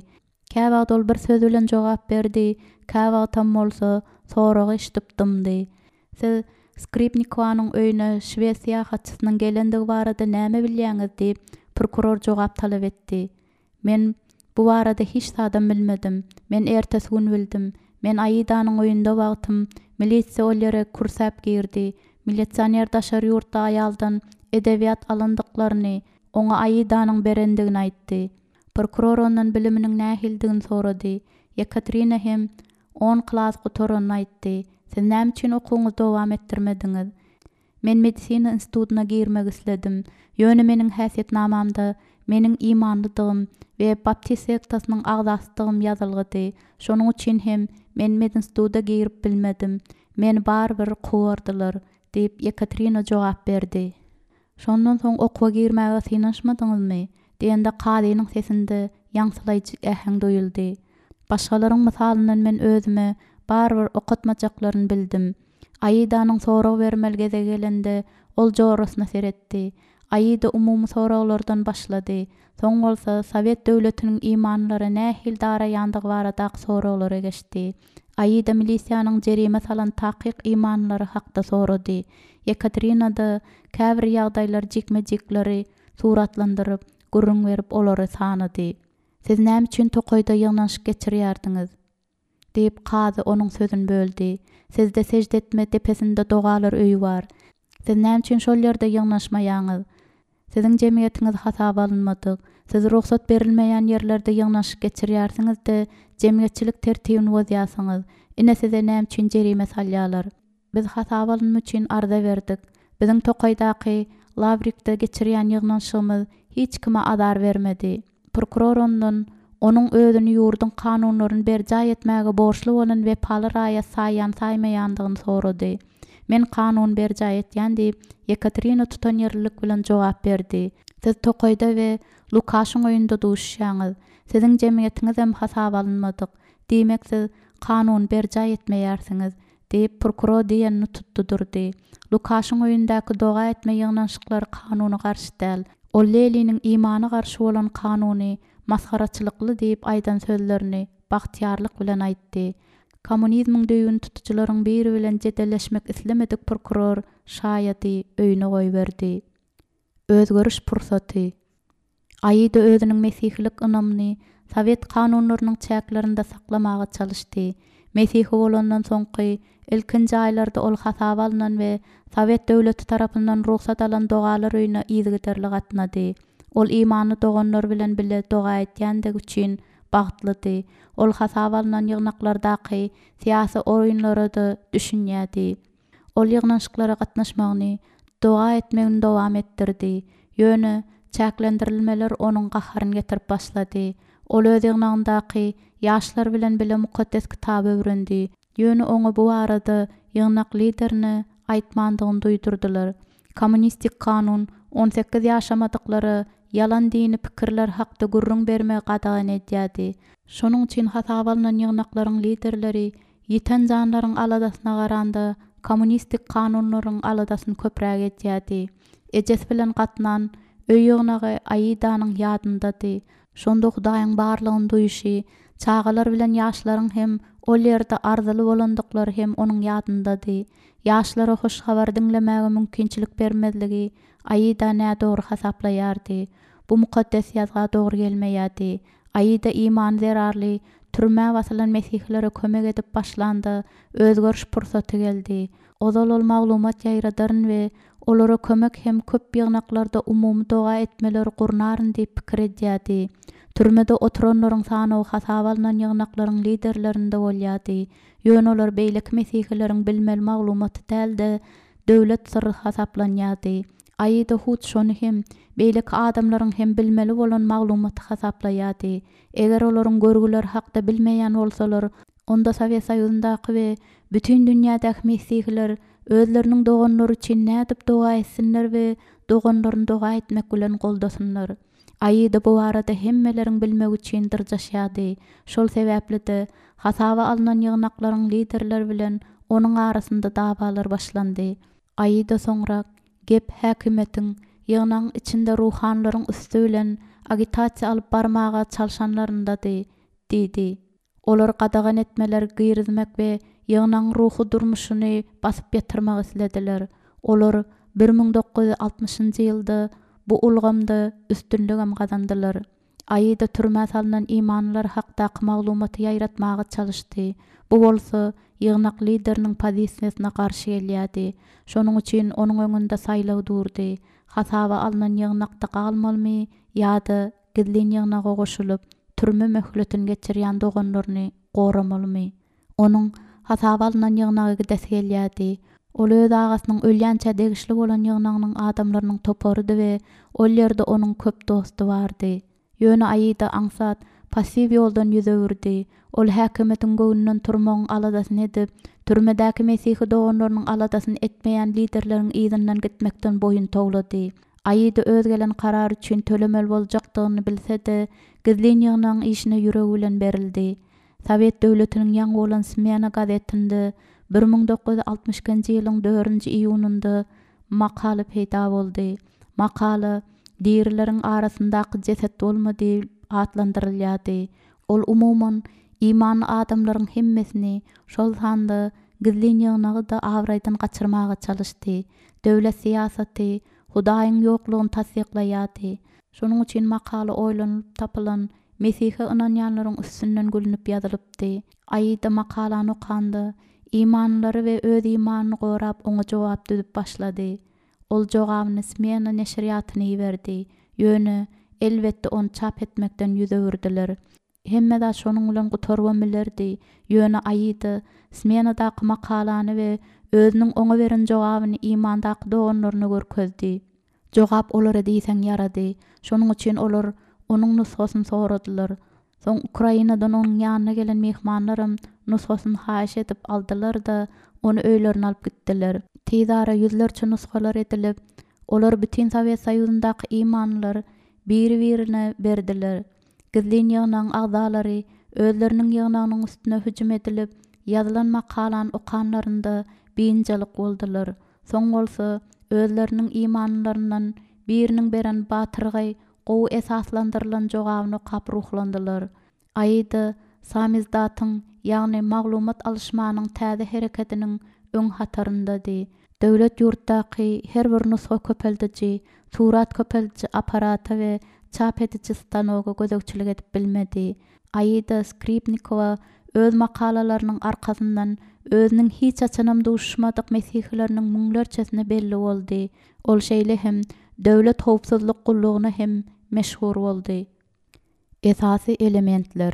Käbag dol bir söz bilen jogap berdi, käbag tam bolsa soragy işdipdimdi. Siz Skripnikowanyň öýüne Şwesiýa hatçysynyň gelendigi barada näme bilýäňiz diýip prokuror jogap talap etdi. Men bu barada hiç adam bilmedim. Men ertesi gün bildim. Men Aýdanyň öýünde wagtym milisiýa ollary kursap girdi. Militsioner daşary ýurtda aýaldan edebiýat alandyklaryny, oňa Aýdanyň berendigini aýtdy. Prokuror ondan biliminiň nähildigini sorady. Yekaterina hem on klas gotoryny aýtdy. Siz näme üçin okuwyňyzy dowam etdirmediňiz? Men medisina institutyna girmek isledim. Ýöne meniň häsiýetnamamda meniň imanlydygym we baptist sektasynyň agdastygym ýazylgydy. Şonuň üçin hem men medinstitutda girip bilmedim. Meni barbyr kowurdylar diýip Yekaterina jogap berdi. Şondan soň okuwa girmäge synaşmadyňyzmy? Diýende kadynyň sesinde ýaňsylaýjy äheng doýuldy. Başgalaryň mysalyndan men özüme barbyr okutmajaklaryny bildim. Aýdanyň sorag bermel geze gelende ol jorasyna seretdi. Aýda umumy soraglardan başlady. Soň bolsa Sowet döwletiniň imanlary nähil daraýandygy barada soraglara geçdi. Aýda milisiýanyň jerime salan takyk imanlary hakda sorady. Yekaterina-da käbir ýagdaýlar jikme-jikleri suratlandyryp, gurrun berip olary sanady. Siz näme üçin tokoýda ýygnaşyk geçirýärdiňiz? Diýip kazy onuň sözüni böldi. Sizde secde etme tepesinde dogalar öýü bar. Siz näme üçin şol ýerde ýygnaşmaýaňyz? Siziň jemgyýetiňiz hasaba alınmadyk. Siz ruhsat berilmeýän ýerlerde ýygnaşyk geçirýärsiňiz-de jemgyýetçilik tertibini bozýarsyňyz. Ine size näme üçin jerime salýarlar? Biz hasaba alynmak üçin arza berdik. Biziň tokoýdaky Lavrikde geçirýän ýygnaşygymyz hiç kime adar bermedi. Prokuror ondan onuň özüni ýurdun kanunlaryny berja etmäge borçly bolan we paly raýa saýan saýmaýandygyny sorady. Men kanun berja etýän diýip Yekaterina tutan ýerlik bilen jogap berdi. Siz tokoýda we Lukaşyň öýünde duşýaňyz. Siziň jemgyýetiňiz hem hasaba alynmadyk. Diýmek siz kanun berja etmeýärsiňiz diýip prokuror diýenini tutdy durdy. Lukaşyň öýündäki doga etme ýygnaşyklary kanuny garşy däl. Ol Leliniň imany garşy bolan kanuny maskaraçylykly diýip aýdan sözlerini bagtyarlyk bilen aýtdy. Kommunizmiň döýün tutucularyň biri bilen jedelleşmek islemedik prokuror şaýady öýüne goýberdi. Özgörüş pursaty. Aýda özüniň mesihlik ynamyny Sowet kanunlarynyň çäklerinde saklamaga çalışdy. Mesihi bolandan soňky ilkinji aýlarda ol hasaba alynan we Sowet döwleti tarapyndan ruhsat alan dogalar öýüne ýygyterli gatnady. Ol imanly doganlar bilen bile doga etýändigi üçin bagtlydy. Ol hasaba alynan ýygnaklardaky syýasy oýunlara da düşünýärdi. Ol ýygnaşyklara gatnaşmagyny, doga etmegini dowam etdirdi. Ýöne çäklendirilmeler onuň gaharyny getirip başlady. Ol öz ýygnagyndaky ýaşlar bilen bile mukaddes kitaby öwrendi. Ýöne oňa bu arada ýygnak liderini aýtmandygyny duýdurdylar. Kommunistik kanun on sekiz ýaşamadyklary yalan dini pikirler hakda gurrun berme qadagan edýärdi. Şonuň üçin hasaba alynan ýygnaklaryň liderleri ýiten janlaryň aladasyna garanda kommunistik kanunlaryň aladasyny köpräk etýärdi. Ejes bilen gatnan öý ýygnagy Aýdanyň ýadyndady. Şonda Hudaýyň barlygyny duýuşy, çağalar bilen ýaşlaryň hem ol ýerde arzaly bolandyklary hem onuň ýadyndady. Ýaşlara hoş habar dinlemäge mümkinçilik bermezligi Aýda nä dogry hasaplaýardy. Bu mukaddes ýazga dogry gelmeýärdi. Aýda iman zerarly, türmä basylan mesihlere kömek edip başlandy. Özgörüş pursaty geldi. Ozal ol maglumat ýaýradaryn we olara kömek hem köp ýygnaklarda umumy doga etmeleri gurnaryn diýip pikir edýärdi. Türmede oturanlaryň sany hasaba alynan ýygnaklaryň liderlerinde bolýardy. Ýöne olar beýleki mesihileriň bilmeli maglumaty dälde döwlet sirri hasaplanýardy. Aýda hut şonu hem beýleki adamlaryň hem bilmeli bolan maglumaty hasaplaýardy. Eger olaryň görgüleri hakda bilmeýän bolsalar, onda Sowet Soýuzyndaky we bütün dünýädäki mesihler özleriniň doganlary üçin nädip doga etsinler we doganlaryny doga etmek bilen goldasynlar. Aýda bu arada hemmeleriň bilmek üçin dyrjaşýardy. Şol sebäpli-de hasaba alynan ýygnaklaryň liderleri bilen onuň arasynda dabalar başlandy. Aýda soňra gep häkimetiň ýygnaň içinde ruhanlaryň üstü bilen agitasiýa alyp barmaga çalşanlaryndady. dedi. Olar qadagan etmeler gıyrizmek we ýygnaň ruhy durmuşyny basyp ýatyrmak islediler. Olar bir ming dokuz yüz altmışynjy ýylda bu ulgamda üstünligem gazandylar. Aýyda türmä salynan imanlylar hakdaky maglumaty ýaýratmagy çalyşdy. Bu bolsa ýygnak lideriniň pozisiýasyna garşy gelýärdi. Şonuň üçin onuň öňünde saýlaw durdy. Hasaba alynan ýygnakda galmalymy ýa-da gizlin ýygnaga goşulyp türme möhletini geçirýän doganlaryny goramalymy? Onuň hasaba alynan ýygnaga gidesi gelýärdi. Ol öz agasynyň ölýänçe degişli bolan ýygnagynyň adamlarynyň toparydy we ol ýerde onuň köp dosty bardy. Ýöne aýyda aňsat pasiw ýoldan ýüzegirdi. Ol häkimetiň göwnünden turmagyň aladasyny edip, türmedäki mesihi doganlarynyň aladasyny etmeýän liderleriň ýygynyň gitmekden boyun toglady. Aýyda öz gelen karar üçin tölemel boljakdygyny bilse-de, gizlin ýygnagyň işine ýüregi bilen berildi. Sowet döwletiniň ýaňy bolan Smena gazetinde bir ming dokuz yüz altmışynjy ýylyň dördünji iýununda makala peýda boldy. Makala dirileriň arasyndaky jeset bolmady atlandyrylýardy. Ol umumyň imanly adamlaryň hemmesini şol sanda gizlin ýygnagy da awraýdan gaçyrmaga çalyşdy. Döwlet siýasaty Hudaýyň ýoklugyny tasdiklaýardy. Şonuň üçin makala oýlanyp tapylan Mesihe inanýanlaryň üstünden gülünip ýazylypdy. Aýyda makalany okanda imanlary we öz imanyny gorap oňa jogap düzüp başlady. Ol jogabyny Smena neşriýatyna berdi. Ýöne elbetde onu çap etmekden ýüzegirdiler. Hemme da şonuň bilen gutarwan bilerdi. Ýöne aýyda Smenadaky makalany we özüniň oňa beren jogabyny imandaky doganlaryna görkezdi. Jogap olara diýseň ýarady. Şonuň üçin olar onuň nusgasyny soradylar. Soň Ukrainadan onuň ýanyna gelen mehmanlarym nusgasyny haýyş edip aldylar da onu öýlerine alyp gitdiler. Tez ara ýüzlerçe nusgalar edilip, olar bütün Sowet Soýuzyndaky imanlylar biri-birine berdiler. Gizlin ýygnagyň agdalary özleriniň ýygnagynyň üstüne hüjüm edilip, ýazylan makalany okanlarynda beýinjelik boldylar. Soň bolsa özleriniň imanlaryndan biriniň beren batyrgy gowy esaslandyrylan jogabyny okap ruhlandylar. Aýyda samizdatyň, ýagny maglumat alışmanyň täze hereketiniň öň hataryndady. Döwlet ýurtdaky her bir nusga köpeldici, surat köpeldici aparata we çap edici stanoga gözekçilik edip bilmedi. Aýyda Skripnikova öz makalalarynyň arkasyndan özüniň hiç açanam duşmadyk mesihleriniň müňlerçesine belli boldy. Ol şeýle hem döwlet howpsuzlyk gullugyna hem meşhur boldy. Esasy elementler.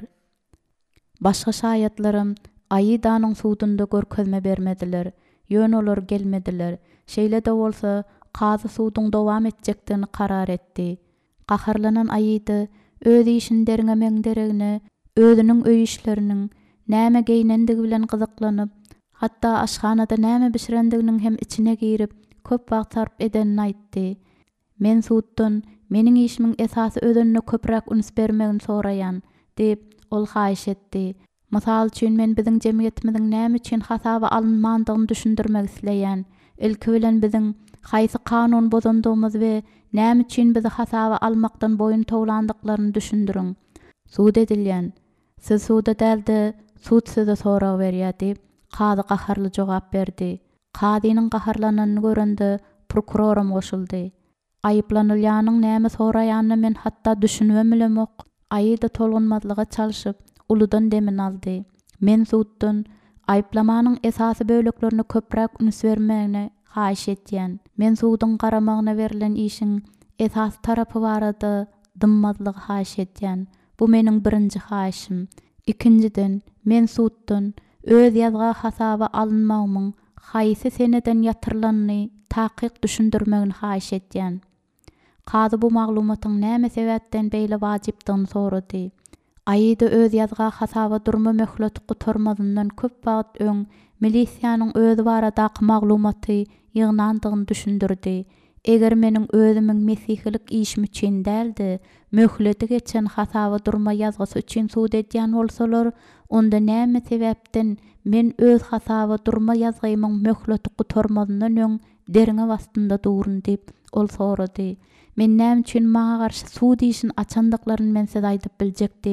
Başga şaýatlarym Aýydanyň suwdunda görkezme bermediler. Ýöne olar gelmediler. Şeýle de bolsa gazy suwdyň dowam etjekdigini karar etdi. Gaharlanan Aýyda öz işinderine meňderegine, özüniň öý işleriniň näme geýnendigi bilen gyzyklanyp, hatda aşhanada näme bişirendiginiň hem içine girip köp wagt sarp edenini aýtdy. Men suwddan meniň işimiň esasy ödünne köpräk üns bermegini soraýan diýip ol haýyş etdi. Mysal üçin men biziň jemgyýetimiziň näme üçin hasaba alınmandygyny düşündirmek isleýän, ilki bilen biziň haýsy kanun bozandygymyz we näme üçin bizi hasaba almakdan boyun toglandyklaryny düşündiriň. Suud edilýän. Siz suuda däldi, suud size sorag berýär diýip gazy gaharly jogap berdi. Gazynyň gaharlananyny görende prokurorum goşuldy. Aýyplanylýanyň näme soraýanyny men hatda düşünmem bilemok. Aýyda tolgunmazlyga çalyşyp uludan demin aldy. Men suuddan aýyplamanyň esasy böleklerini köpräk üns bermegini haýyş etýän. Men suudyň garamagyna berilen işiň esasy tarapy barada dymmazlygy haýyş etýän. Bu meniň birinji haýyşym. Ikinciden, men suuddan öz ýazga hasaba alynmagymyň haýsy seneden ýatyrylanyny takyk düşündirmegini haýyş etýän. Gazy bu maglumatyň näme sebäpden beýle wajypdygyny sorady. Aýyda öz ýazga hasaba durma möhleti gutarmazyndan köp wagt öň milisiýanyň özü baradaky maglumaty ýygnandygyny düşündirdi. Eger meniň özümiň mesihilik işim üçin däldi, möhleti geçen hasaba durma ýazgysy üçin suud edýän bolsalar, onda näme sebäpden men öz hasaba durma ýazgymyň möhleti gutarmazyndan öň derine wastynda durun diýip ol sorady. Men näme üçin maňa garşy suud işin açandyklaryny men size aýdyp biljek diýip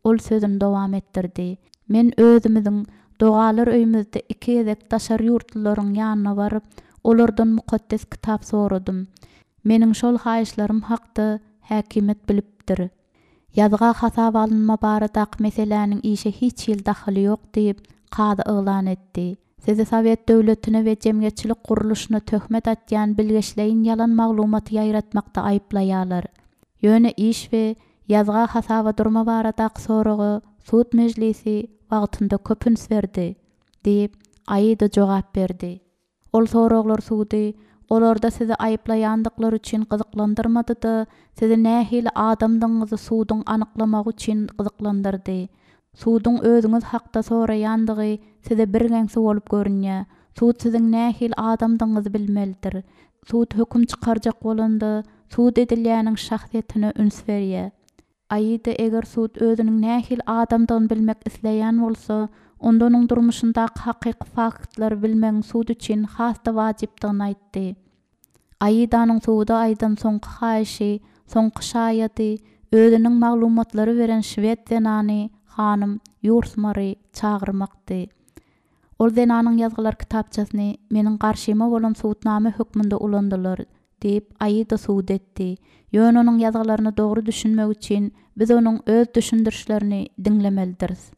ol sözüni dowam etdirdi. Men özümiziň dogalar öýümizde iki edek daşar ýurtlylaryň ýanyna baryp, olardan mukaddes kitap soradym. Meniň şol haýyşlarym hakda häkimet bilipdir. Ýazga hasap alınma baradak meseläniň işe hiç ýyl dahaly ýok diýip qady elan etdi. Sizi Sowet döwletine we jemgyýetçilik guruluşyna töhmet atýan bilgeçleýin ýalan maglumaty ýaýratmakda aýplaýarlar. Ýöne iş we ýazga hasaba durma baradak soragy Sud mejlisi wagtynda köpüns berdi diýip Aýyda jogap berdi. Ol soraglar sudy olarda sizi aýplaýandyklar üçin gyzyklandyrmady-da, sizi nähili adamdyňyzy sudyň anyklamak üçin gyzyklandyrdy. Sudyň özüňiz hakda soraýandygy size bir gäňsi bolup görünýär. Sud siziň nähili adamdyňyzy bilmelidir. Sud höküm çykarjak bolanda sud edilýäniň şahsiýetine üns berýär. Aýyda eger sud özüniň nähili adamdygyny bilmek isleýän bolsa, onda onuň durmuşyndaky hakyky faktlary bilmeň sud üçin hasda wajypdygyny aýtdy. Aýdanyň suda aýdan soňky haýyşy, soňky şaýaty, özüniň maglumatlary beren Şwed zenany hanym Yursmary çağırmakdy. Ol zenanyň ýazgylar kitapçasyny meniň garşyma bolan sudname hökmünde ulandylar diýip Aýyda sud etdi. Ýöne onuň ýazgylaryny dogry düşünmek üçin biz onuň öz düşündirişlerini diňlemelidiriz.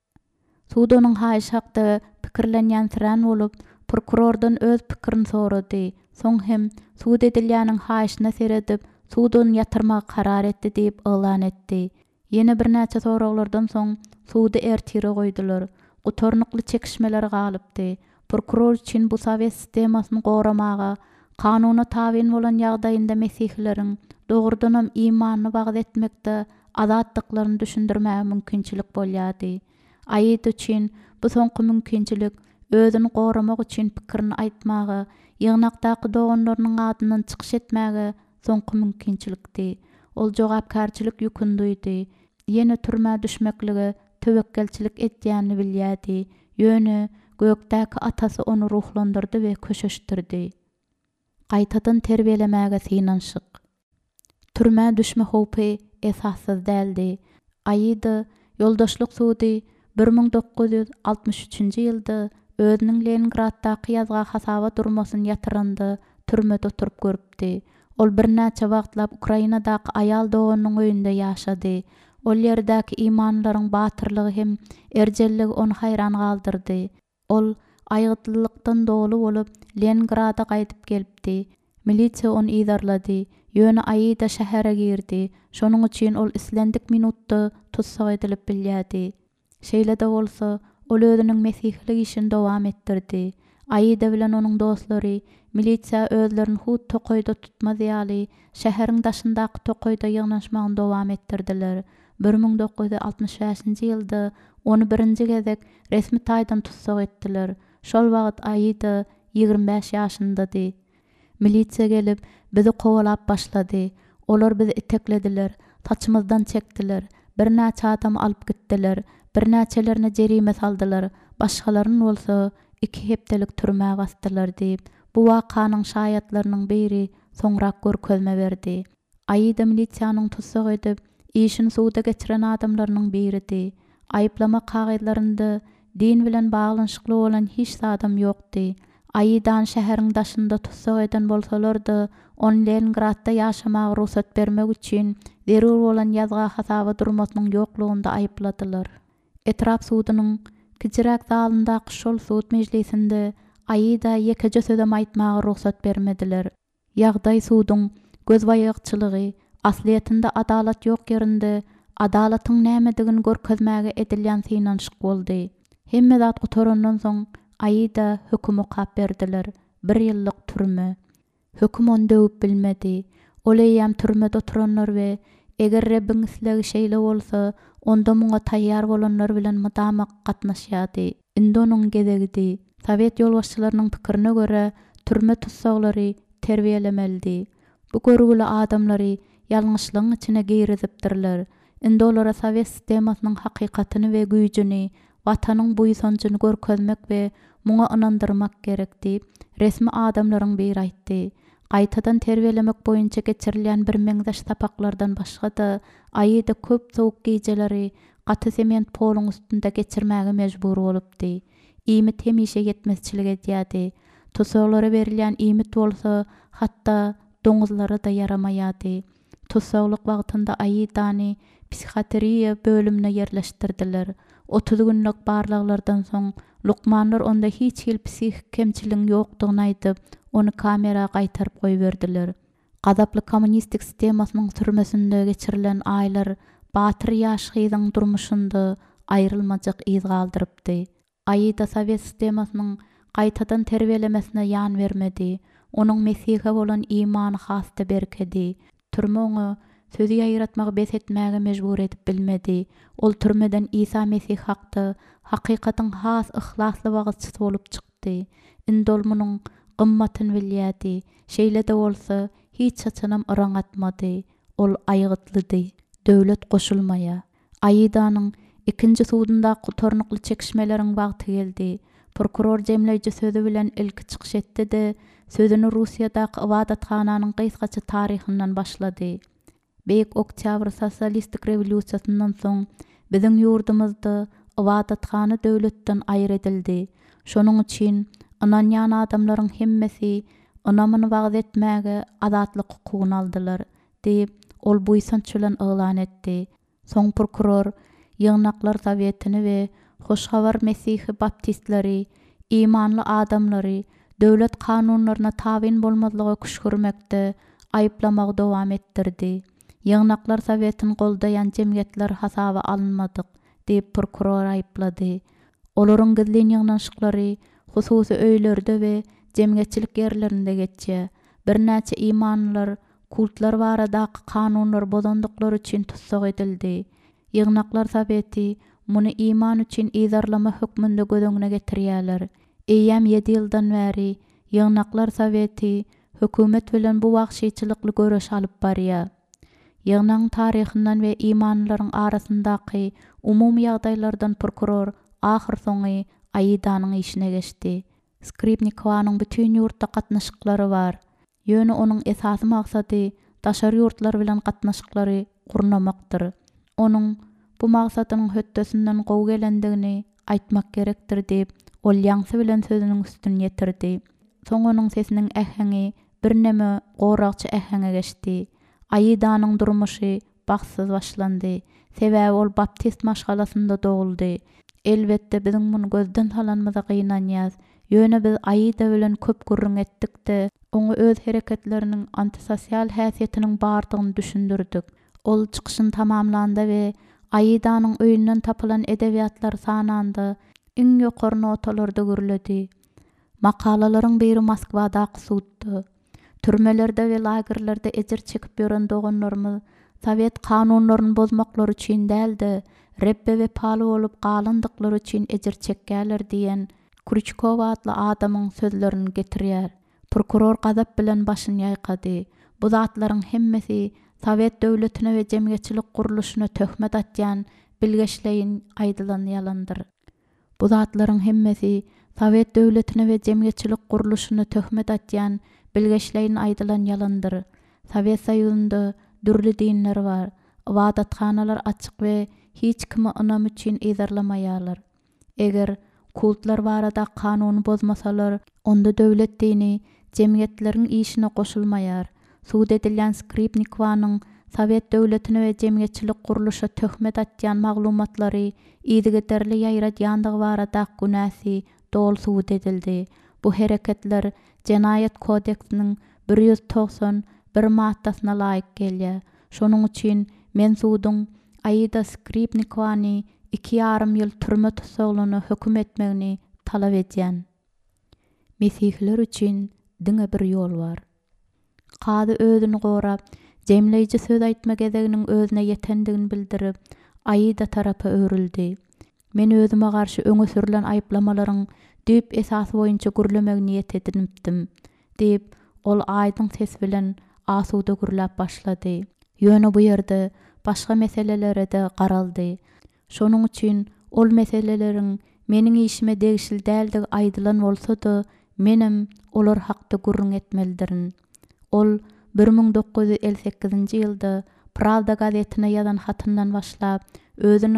Sud onuň haýyşy hakda pikirlenýän siren bolup, prokurordan öz pikirini sorady. Soň hem sud edilýäniň haýyşyna seredip, sud onu ýatyrmaga karar etdi diýip elan etdi. Ýene bir näçe soraglardan soň sudy ertire goýdular. Gutornukly çekişmeler galypdy. Prokuror üçin bu Sowet sistemasyny goramaga, kanuna tabin bolan ýagdaýynda mesihileriň dogrudan imanyny bagd etmekde azatlyklaryny düşündirmäge mümkinçilik bolýardy. Aýyda üçin bu soňky mümkinçilik özüni goramak üçin pikirini aýtmagy, ýygnakdaky doganlarynyň adyndan çykyş etmäge soňky mümkinçilikdi. Ol jogapkarçylyk ýükünde duydy. Ýene türmä düşmekligi, tewekkelçilik etýänini bilýärdi. Ýöne gökdäki atasy onu ruhlandyrdy we köşeşdirdi. Gaýtadan terbiýelemäge synanşyk. Türmä düşme howpy esassyz däldi. Aýyda ýoldaşlyk sudy bir ming dokuz ýüz altymyş üçinji ýylda özüniň Leningraddaky ýazga hasaba durmasyny ýatyranda türmede oturup görüpdi. Ol bir näçe wagtlap Ukrainadaky aýal doganyň öýünde ýaşady. Ol ýerdäki imanlaryň batyrlygy hem erjelligi onu haýran galdyrdy. Ol aýgytlylykdan dolu bolup Leningrada gaýdyp gelipdi. Milisiýa onu idarlady. Ýöne Aýyda şähere girdi. Şonuň üçin ol islendik minutda tutsak edilip bilýärdi. Şeýle-de bolsa, ol özüniň mesihlik işini dowam etdirdi. Aýyda bilen onuň dostlary milisiýa özlerini hut tokoýda tutmaz ýaly şäheriň daşyndaky tokoýda ýygnaşmagyny dowam etdirdiler. bir ming dokuz ýüz altymyş beşinji ýylda onu birinji gezek resmi taýdan tutsak etdiler. Şol wagt Aýyda ýygrimi beş ýaşyndady. Milisiýa gelip bizi kowalap başlady. Olar bizi iteklediler, taçymyzdan çekdiler. Bir näçe adam alyp gitdiler. Bir näçelerini jerime saldylar. Başgalaryny bolsa iki hepdelik türmäge basdylar diýip bu wakanyň şaýatlarynyň biri soňrak görkezme berdi. Aýyda milisiýanyň tutsak edip işini suda geçiren adamlarynyň biridi. Aýyplama kagaýdlarynda din bilen baglanyşykly bolan hiç adam ýokdy. Aýydan şäheriň daşynda tutsak eden bolsalar-da on Leningradda ýaşamagy ruhsat bermek üçin zerur bolan ýazga hasaba durmasynyň ýoklugynda aýypladylar. Etrap sudynyň kiçiräk zalyndaky şol sud mejlisinde Aýyda ýekeje sözem aýtmagy ruhsat bermediler. Ýagdaý sudyň gözbaýagçylygy, asliýetinde adalat ýok ýerinde adalatyň nämedigini görkezmäge edilýän synanşyk boldy. Hemme zat gutorandan soň Aýyda höküm okap berdiler. Bir ýyllyk türme. Höküm onu döwüp bilmedi. Oleýam türmede oturanlar we eger Rebbiň islegi şeýle bolsa, onda muňa taýýar bolanlar bilen mydama gatnaşýardy. Indi onuň gezegidi. Sowet ýolbaşçylarynyň pikirine görä, türme tutsaklary terbiýelemelidi. Bu görgüli adamlary ýalňyşlygyň içine girizipdirler. Indi olara Sowet sistemasynyň hakykatyny we güýjüni, watanyň buýsanjyny görkezmek we muňa inandyrmak gerek diýip resmi adamlaryň biri aýtdy. Gaýtadan terbiýelemek boýunça geçirilýän bir meňdeş tapaklardan başga da Aýyda köp sowuk gijeleri, gatı sement polun üstünde geçirmäge mejbur bolupdy. İmit hemişe yetmezçilik edýärdi. Tosaglara berilýän imit bolsa, hatda doňuzlara da yaramaýardy. Tosaglyk wagtynda Aidany psihiatriýa bölümine yerleşdirdiler. otuz günlük barlaglardan soň Lukmanlar onda hiç hil psihik kemçiligiň ýokdugyny aýdyp, onu kameraga gaýtaryp goýberdiler. Gadaply kommunistik sistemasynyň türmesinde geçirilen aýlar batyr ýaşygyň durmuşynda aýrylmajak iz galdyrypdy. Aida Sowet sistemasynyň gaýtadan terbiýelemesine ýan bermedi. Onuň Mesihe bolan imany hasda berkedi. Türme onu sözü ýaýratmagy bes etmäge mejbur edip bilmedi. Ol türmeden İsa Mesih hakda hakykatyň has ihlasly bagçysy bolup çykdy. Indi ol munyň gymmatyny bilýärdi. Şeýle de bolsa hiç çaçanam ıraň atmady. Ol aýgytlydy. Döwlet goşulmaýa. Aidanyň ikinji suwdunda tornukly çekişmeleriň wagty geldi. Prokuror jemleýiji sözü bilen ilki çykyş etdi-de sözüni Russiýadaky ibadathananyň gysgaça taryhyndan başlady. Beýik Oktyabr sosialistik rewolýusiýasyndan soň biziň ýurdumyzda ibadathana döwletden aýr edildi. Şonuň üçin inanýan adamlaryň hemmesi inamyny wagt etmäge azatlyk hukugyny aldylar, diýip ol buýsanç bilen elan etdi. Soň prokuror Ýygnaklar Sowetini we Hoşhabar Mesihi baptistleri, imanly adamlary döwlet kanunlaryna tabin bolmazlygy küşgürmekde aýplamagy dowam etdirdi. Ýygnaklar Sowetini goldaýan jemgyýetler hasaba alınmadyk diýip prokuror aýplady. Olaryň gizlenýän şyklary hususy öýlerde we jemgyýetçilik ýerlerinde geçýär. Bir näçe imanlylar kultlar baradaky kanunlar bozandyklary üçin tutsak edildi. Ýygnaklar Soweti muny iman üçin izarlama hökmünde gödöňüne getirýärler. Eýýäm ýedi ýyldan bäri Ýygnaklar Soweti hökümet bilen bu wagşyçylykly göreş alyp barýar. Ýygnaň taryhyndan we imanlylaryň arasyndaky umumy ýagdaýlardan prokuror ahir soňy Aidanyň işine geçdi. Skripnikowanyň bütün ýurtda gatnaşyklary bar. Ýöne onuň esasy maksady daşary ýurtlar bilen gatnaşyklary gurnamakdyr. Onuň bu maksadynyň höttesinden gowy gelendigini aýtmak gerekdir diýip ol ýaňsy bilen sözüniň üstüne ýetirdi. Soň onuň sesiniň ähňi bir neme goragçy ähňe geçdi. Aidanyň durmuşy bagsyz başlandy. Sebäbi ol baptist maşgalasynda doguldy. Elbetde biziň muny gözden salanmaza gynanýas. Ýöne biz Aida bilen köp gurrun etdik-de, oňa öz hereketleriniň antisosial häsiýetiniň bardygyny düşündirdik. Ol çykyşyny tamamlanda we Aidanyň öýünden tapylan edebiýatlar sananda iň ýokary notalarda görüldi. Makalalaryň biri Moskwada sutdy. Türmelerde we lagerlerde ejir çekip ýören doganlarymyz Sowet kanunlaryny bozmaklary üçin däldi, rebbe we paly bolup galandyklary üçin ejir çekýärler diýen Krючков adly adamyň sözlerini getirýär. Prokuror gazap bilen başyny ýaýkady. Bu zatlaryň hemmesi Sowet döwletine we jemgyýetçilik guruluşyna töhmet atýan bilgeçleýin aýdylan ýalandyr. Bu zatlaryň hemmesi Sowet döwletine we jemgyýetçilik guruluşyna töhmet atýan bilgeçleýin aýdylan ýalandyr. Sowet Soýuzynda dürli dinler bar. Ibadathanalar açyk we hiç kimi inam üçin izarlamaýarlar. Eger kultlar barada kanuny bozmasalar, onda döwlet dini jemgyýetleriň işine goşulmaýar. Suud edilýän Skripnikowanyň Sowet döwletine we jemgyýetçilik guruluşa töhmet atýan maglumatlary izigeterli ýaýratýandygy barada günäsi dol suud edildi. Bu hereketler Jenaýat kodeksiniň bir ýüz togson bir maddasyna laýyk gelýär. Şonuň üçin men suudyň Aida Skripnikowany iki ýarym ýyl türme tutsaglygyny hökm etmegini talap edýän. Mesihler üçin diňe bir ýol bar. Kady özüni gorap, jemleýiji söz aýtma gezeginiň özüne ýetendigini bildirip, Aida tarapy öwrildi. Men özüme garşy öňe sürülen aýplamalaryň düp esasy boýunça gürlemek niýet edinipdim, diýip ol aýdyň ses bilen asuda gürläp başlady. Ýöne bu ýerde başga meselelere de garaldy. Şonuň üçin ol meseleleriň meniň işime degişil däldigi aýdylan bolsa-da, menim olar hakda gurrun etmelidirin. Ol bir ming dokuz ýüz ellik sekizinji ýylda Pravda gazetine ýazan hatyndan başlap, özüniň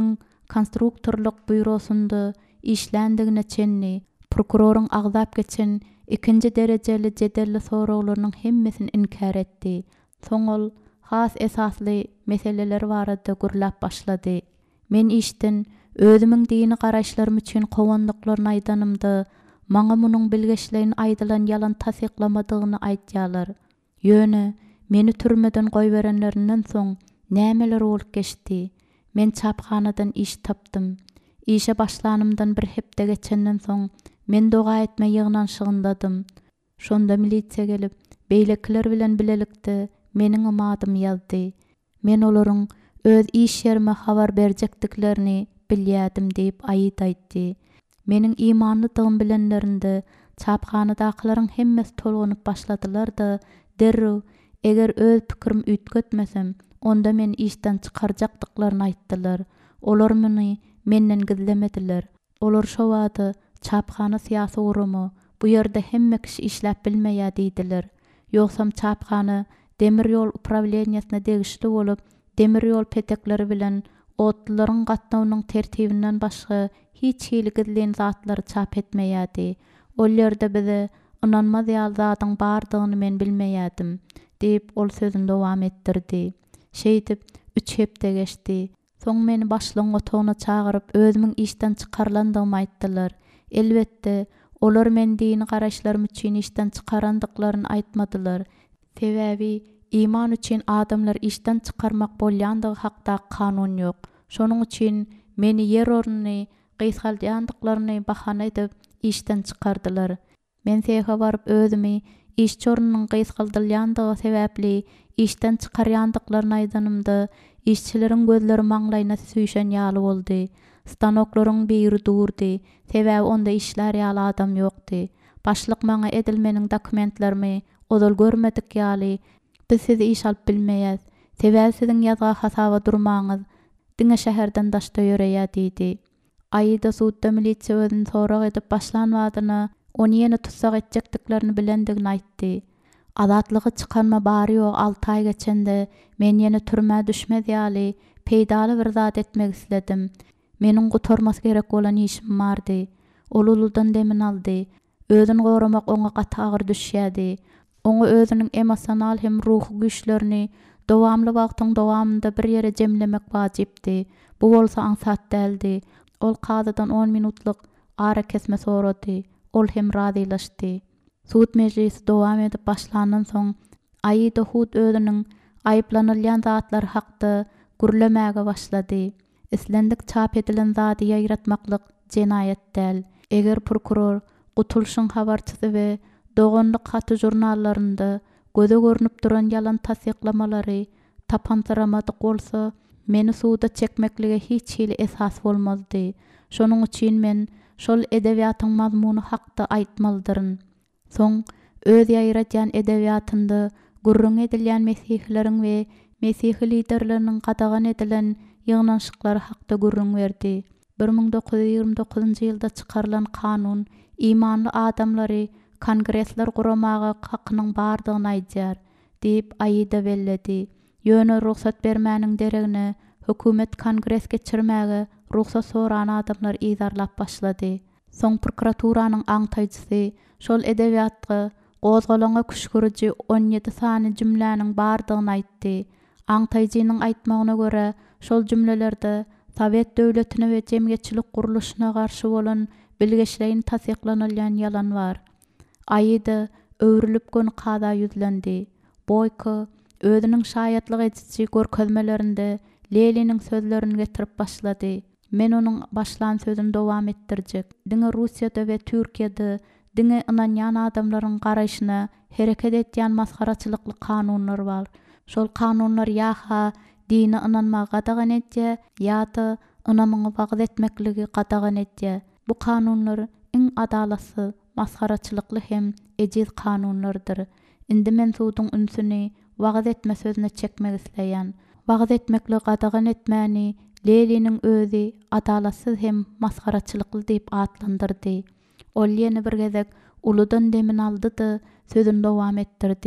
konstruktorluk bürosunda işländigine çenni, prokurorun agzap geçen ikinci derejeli jedelli soraglarynyň hemmesini inkar etdi. Soň ol has esasly meseleler barada gurlap başlady. Men işden özümiň dini garaşlarym üçin gowandyklaryny aýdanymda, maňa munyň bilgeçlerini aýdylan yalan tasdiklamadygyny aýtýarlar. Ýöne, meni türmeden goýberenlerinden soň nämeler bolup geçdi? Men çapxanadan iş tapdym. İşe başlanymdan bir hepde geçenden soň men doga etme ýygnanşygyndadım. Şonda milisiýa gelip, beýlekler bilen bilelikde meniň amadym ýazdy. Men olaryň öz iş ýerime habar berjekdiklerini bilýärdim diýip aýyt aýtdy. Meniň imanlydygym bilenlerinde çapxanadakylaryň hemmesi tolgunyp başladylar da derrew eger öz pikirim üýtgetmesem, onda men işden çykarjakdyklaryny aýtdylar. Olar meni menden gizlemediler. Olar şo wagty çapxana syýasy gurumy bu ýerde hemme kişi işläp bilmeýär diýdiler. Ýoksam çapxana demir ýol upravleniýasyna degişli bolup, demir ýol petekleri bilen otlaryň gatnawynyň tertibinden başga hiç hili gizlen zatlary çap etmeýärdi. Ol ýerde bize ynanmaz ýaly zatyň bardygyny men bilmeýärdim, diýip ol sözüni dowam etdirdi. Şeýdip üç hepde geçdi. Soň meni başlygyň otagyna çagyryp özümiň işden çykarlandygymy aýtdylar. Elbetde, olar men dini garaşlarym üçin işden çykarandyklaryny aýtmadylar. Sebäbi iman üçin adamlar işden çykarmak bolýandygy hakda kanun ýok. Şonuň üçin meni ýer ornuny gysgalýandyklaryny bahana edip işden çykardylar. Men seýhe baryp özümi iş çornunyň gysgaldylýandygy sebäpli işden çykarýandyklaryny aýdanymda işçileriň gözleri maňlaýyna süýşen ýaly boldy. Stanoklaryň biri durdy. Sebäbi onda işler ýaly adam ýokdy. Başlyk maňa edilmeniň dokumentlerimi odal görmedik ýaly. Biz sizi iş alyp bilmeýäs. Sebäbi siziň ýazga hasaba durmaňyz diňe şäherden daşda ýöreýär diýdi. Aýda suwda milisiýa özüni sorag edip başlanmadyna, ony ýene tutsak etjekdiklerini bilendigini aýtdy. Azatlygy çykanma bary ýok alty aý geçende men ýene türmä düşmez ýaly peýdaly bir zat etmek isledim. Meniň gutarmas gerek bolan işim bardy. Ol uludan demin aldy. Özüni goramak oňa gaty agyr düşýärdi. Oňa özüniň emosional hem ruhy güýçlerini dowamly wagtyň dowamında bir ýere jemlemek wajypdy. Bu bolsa ansat däldi. Ol kazadan on minutlyk ara kesme sorady. Ol hem razylaşdy. Suud meclisi dowam edip başlandan soň Aýyda hut özüniň aýyplanylýan zatlar hakda gürlemäge başlady. Islendik çap edilen zady ýaýratmaklyk jenaýat däl. Eger prokuror gutulşyň habarçysy we dogonlyk haty jurnallarynda göze görnüp duran yalan tasdiklamary tapantaramadyk bolsa, meni suwda çekmekligi hiç hili esas bolmazdy. Şonuň üçin men şol edebiýatyň mazmuny hakda aýtmalydyryn. Soň öz ýaýratýan edebiýatynda gurrun edilýän mesihileriň we mesihli liderleriniň gadagan edilen ýygnanşyklary hakda gurrun berdi. bir ming dokuz yüz ýygrimi dokuzynjy ýylda çykarylan kanun imanly adamlary kongresler guramaga hakynyň bardygyny aýdýar, diýip aýyda belledi. Ýöne ruhsat bermäniň deregine hökümet kongres geçirmäge ruhsat soran adamlar ýazarlap başlady. Soň prokuraturanyň aňtaýjysy şol edebiýatga gozgalana küşgürji on ýedi sany jümläniň bardygyny aýtdy. Aňtaýjynyň aýtmagyna görä, şol jümlelerde Sowet döwletine we jemgyýetçilik guruluşyna garşy bolan bilgeçlerini tasdiklanylýan yalan bar. Aýyda öwrülip gön kada ýüzlendi. Boyko özüniň şaýatlyk edici görkezmelerinde Leniniň sözlerini getirip başlady. Men onuň başlan sözüni dowam etdirjek. Diňe Russiýada we Türkiýede diňe ynanýan adamlaryň garaşyna hereket etýän maskaraçylykly kanunlar bar. Şol kanunlar ýa-ha dini ynanmagy gadagan etýär, ýa-da ynanmagy wagt etmekligi gadagan etýär. Bu kanunlar iň adalatsy, maskaraçylykly hem ejiz kanunlardyr. Indi men suwdyň ünsüni wagt etme sözüne çekmek isleýän. Wagt etmekle gadagan etmäni Leniniň özü adalatsız hem maskaraçylykly diýip atlandyrdy. Ol ýene bir gezek uludan demin aldy-da sözüni dowam etdirdi.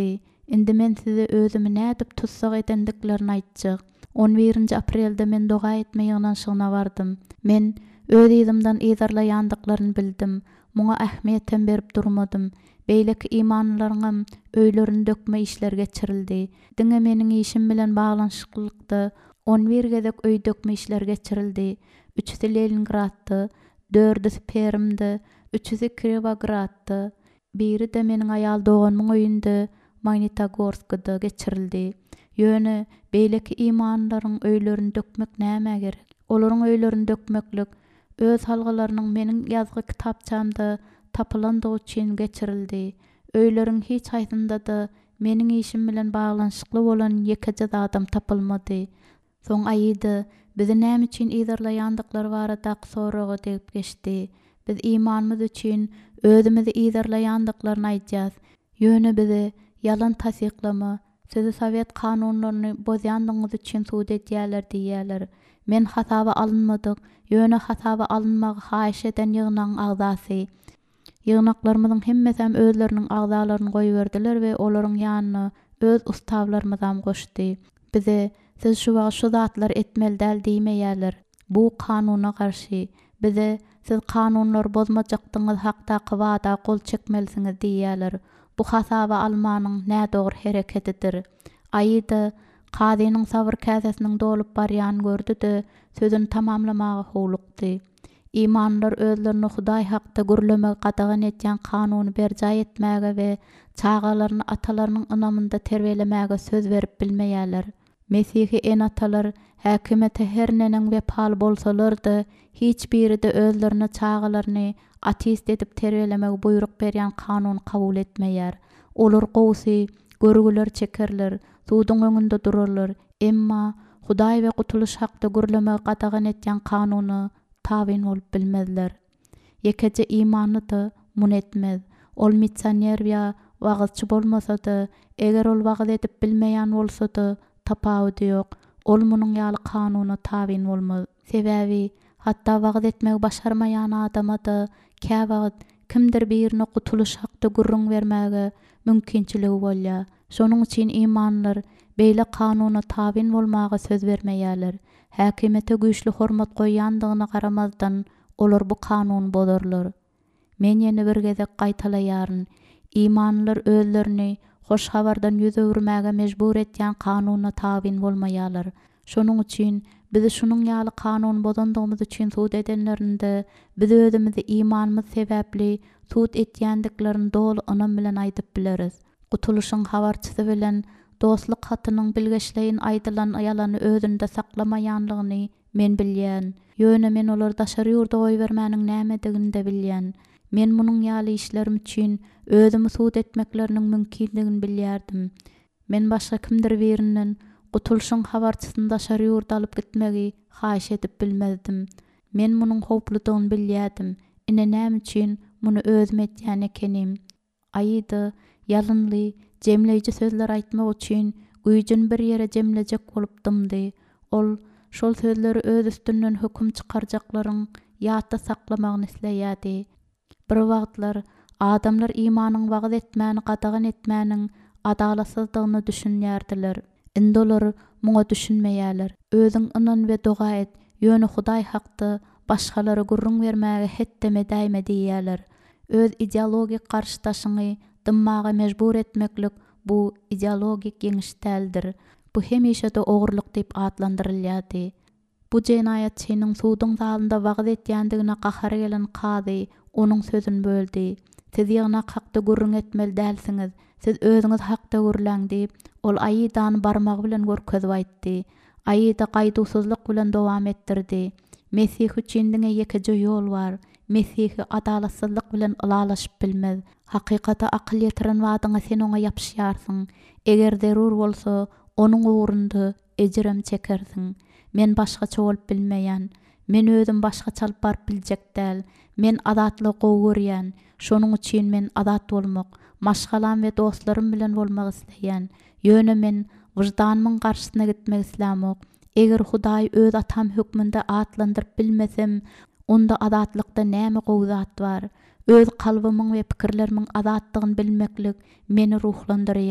Indi men size özümi nädip tutsak edendiklerini aýtjak. on birinji aprelde men doga etme ýygnaşygyna bardym. Men öz ýzymdan ýazarlaýandyklaryny bildim. Muňa ähmiýetem berip durmadym. Beýleki imanlaryňam öýlerini dökme işler geçirildi. Diňe meniň işim bilen baglanşyklykda on bir gezek öý dökme işler geçirildi. üçüsi Leningraddy, dördüsi Perimdi, üçüsi Kirovograddy, biri de meniň aýal doganmyň öýünde Magnitogorskda geçirildi. Ýöne beýleki imanlaryň öýlerini dökmek näme gerek? Olaryň öýlerini dökmeklik öz halgalarynyň meniň ýazgy kitapçamda tapylandygy üçin geçirildi. Öýleriň hiç haýsynda da meniň işim bilen baglanşykly bolan ýekeje adam tapylmady. Soň aýydy, bizi näme üçin ýazarlaýandyklar barada soragy degip geçdi. Biz imanymyz üçin özümizi ýazarlaýandyklaryny aýtjaz. Ýöne bizi yalan tasdiklama, sizi Sowet kanunlaryny bozýandygyňyz üçin suud edýärler diýýärler. Men hasaba alınmadyk, ýöne hasaba alınmagy haýyş eden ýygnaň agzasy. Ýygnaklarymyzyň hemmesem özleriniň agzalaryny goýberdiler we olaryň ýanyna öz ustavlarymyzam goşdy. Bize siz şu wagt şu zatlar etmeli däl diýmeýärler. Bu kanuna garşy. Bize siz kanunlar bozmajakdyňyz hakdaky wada gol çekmelisiňiz diýýärler. Bu hasaba almanyň nä dogry hereketidir. Aýydy, kadynyň sabr käsesiniň dolup barýan gördü-de sözüni tamamlamagy howlukdy. İmanlar özlerini Hudaý hakda gürlemek gadagan etýän kanuny berjay etmäge we çağalaryny atalarynyň ynamynda terbiýelemäge söz berip bilmeýärler. Mesihi en atalar häkimete her neneň wepal bolsalar-da hiç biri de özlerini çağalaryny ateist edip terbiýelemäge buyruk berýän kanuny kabul etmeýär. Olar gowsy, görgüler çekerler, suwdyň öňünde durarlar. Emma Hudaý we gutuluş hakda gürlemek gadagan etýän kanuny tabin bolup bilmezler. Ýekeje imany da mun etmez. Ol mitsioner ýa wagtçy bolmasa-da, eger ol wagt edip bilmeýän bolsa-da tapawudy ýok. Ol munyň ýaly kanuny tabin bolmaz. Sebäbi hatda wagt etmek başarmaýan adama da kä wagt kimdir birini gutuluş hakda gürrüň bermäge mümkinçiligi bolýar. Şonuň üçin imanlar beýle kanuny tabin bolmagy söz bermeýärler. Häkimete güýçli hormat goýandygyna garamazdan olar bu kanuny bozarlar. Men ýene bir gezek gaýtalaýaryn. İmanlar özlerini hoş habardan ýüz öwürmäge mejbur etýän kanuny tabin bolmaýarlar. Şonuň üçin biz şunyň ýaly kanuny bozandygymyz üçin suud edenlerinde biz özümizi imanymyz sebäpli suud etýändiklerini dolu anam bilen aýdyp bileriz. Gutuluşyň habarçysy bilen dostluk hatynyň bilgeçleýin aýdylan ýalany özünde saklamaýanlygyny men bilýän. Ýöne men olar daşary ýurda goýbermäniň nämedigini de bilýän. Men munyň ýaly işlerim üçin özümi suud etmekleriniň mümkindigini bilýärdim. Men başga kimdir birinden gutuluşyň habarçysyny daşary ýurda alyp gitmegi haýyş edip bilmezdim. Men munyň howpludygyny bilýärdim. Ine näme üçin muny özüm etýän ekenim? Aýydy, ýalynly, jemleýiji sözler aýtmak üçin güýjün bir ýere jemlejek bolup dymdy. Ol şol sözleri öz üstünden höküm çykarjaklaryň ýatda saklamagyny isleýärdi. Bir wagtlar adamlar imanyň wagt etmäni gadagan etmäniň adalatsyzdygyny düşünýärdiler. Indi olar muňa düşünmeýärler. Özüň inan we doga et, ýöne Hudaý hakda başgalara gurrun bermäge hetdeme däýme diýýärler. Öz ideologik garşydaşyny dymmaga mejbur etmeklik bu ideologik ýeňişdäldir. Bu hemişe de ogurluk diýip adlandyrylýardy. Bu jenaýatçynyň suwdyň dalynda wagt etýändigine gahar gelen kady onuň sözüni böldi. Siz ýygnak hakda gurrun etmeli dälsiňiz. Siz özüňiz hakda gurlaň diýip ol aýydany barmagy bilen görkezip aýtdy. Aýyda gaýdusuzlyk bilen dowam etdirdi. Mesih üçin diňe ýekeje ýol bar. Mesih adalatsyzlyk bilen ylalaşyp bilmez. Hakykata akıl ýetiren wadyňa sen oňa ýapşýarsyň. Eger zerur bolsa, onuň ugrunda ejrem çekersiň. Men başgaça bolup bilmeýän. Men özüm başgaça alyp baryp biljek däl. Men adatlyk gowurýan. Şonuň üçin men adat bolmak, maşgalam we dostlarym bilen bolmak isleýän. Ýöne men wyjdanynyň garşysyna gitmek islämok. Eger Hudaý öz atam hökmünde atlandyryp bilmesem, onda adatlykda näme gowzat bar? Öz kalbymyň we pikirlerimiň adatlygyny bilmeklik meni ruhlandyrýar.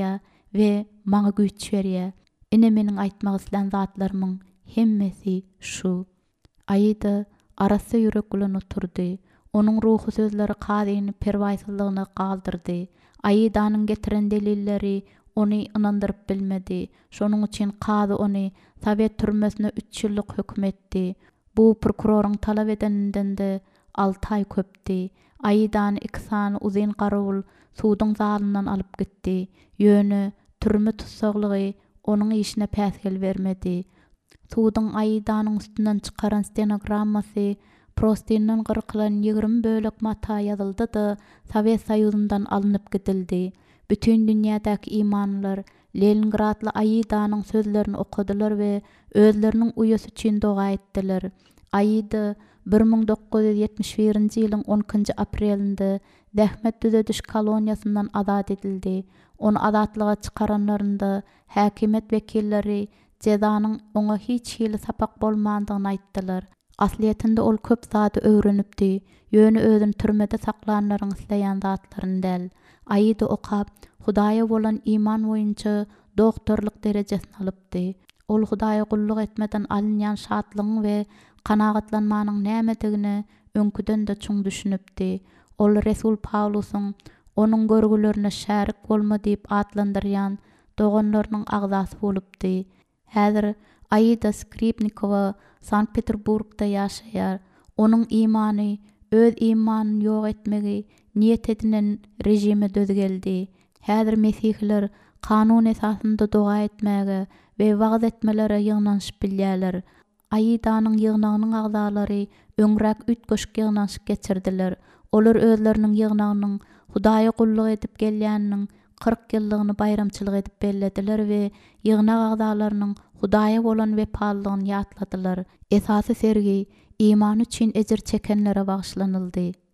ve maňa güýç berýär. Ine meniň aýtmak isleýän zatlarymyň hemmesi şu. Aýdy arasa ýürek bilen oturdy. Onuň ruhy sözleri Kadynyň perwaýsızlygyna galdyrdy. Aýdanyň getiren delilleri ony inandyryp bilmedi. Şonuň üçin Kady ony Sowet türmesine üç ýyllyk hökm etdi. Bu prokuroryň talap edeninden de alty aý köpdi. Aýdany iki sany uzyn garabul suwdyň zalyndan alyp gitdi. Ýöne türme tutsaglygy onuň işine päsgel bermedi. Suwdyň Aýdanyň üstünden çykaran stenogrammasy prostinden gyrkylan ýigirme bölek mata ýazyldy-da Sowet Soýuzyndan alınıp gidildi. Bütün dünýädäki imanlylar Leningradly Aýdanyň sözlerini okudylar we özleriniň uýasy üçin doga etdiler. Aýdy bir ming dokuz ýüz ýetmiş birinji ýylyň on ikinji aprelinde Dähmet düzediş koloniýasyndan azat edildi. Onu azatlyga çykaranlarynda häkimet wekilleri jezanyň oňa hiç hili sapak bolmandygyny aýtdylar. Asliýetinde ol köp zady öwrenipdi. Ýöne özüni türmede saklanlaryň isleýän zatlaryny däl. Aýdy okap, Hudaýa bolan iman boýunça doktorluk derejesini alypdy. Ol Hudaýa gulluk etmeden alynýan şadlygyň we kanagatlanmanyň nämedigini öňküden de çuň düşünipdi. Ol Resul Paulusyň onuň görgülerine şärik bolma diýip atlandyrýan doganlarynyň agzasy bolupdy. Häzir Aýda Skripnikowa Sankt Peterburgda ýaşaýar. Onuň imany öz imanyny ýok etmegi niýet edilen rejime dözgeldi. Häzir mesihler kanun esasynda doga etmäge we wagt etmelere ýygnanyşyp bilýärler. Aýdanyň ýygnagynyň agzalary öňrek üç köşk ýygnanyşyp geçirdiler. Olar özleriniň ýygnagynyň Hudaýa gulluk edip gelýäniniň kırk ýyllygyny bayramçylyk edip bellediler we ýygnag agzalarynyň Hudaýa bolan wepalylygyny ýatladylar. Esasy sergi iman üçin ejir çekenlere bagşlanyldy.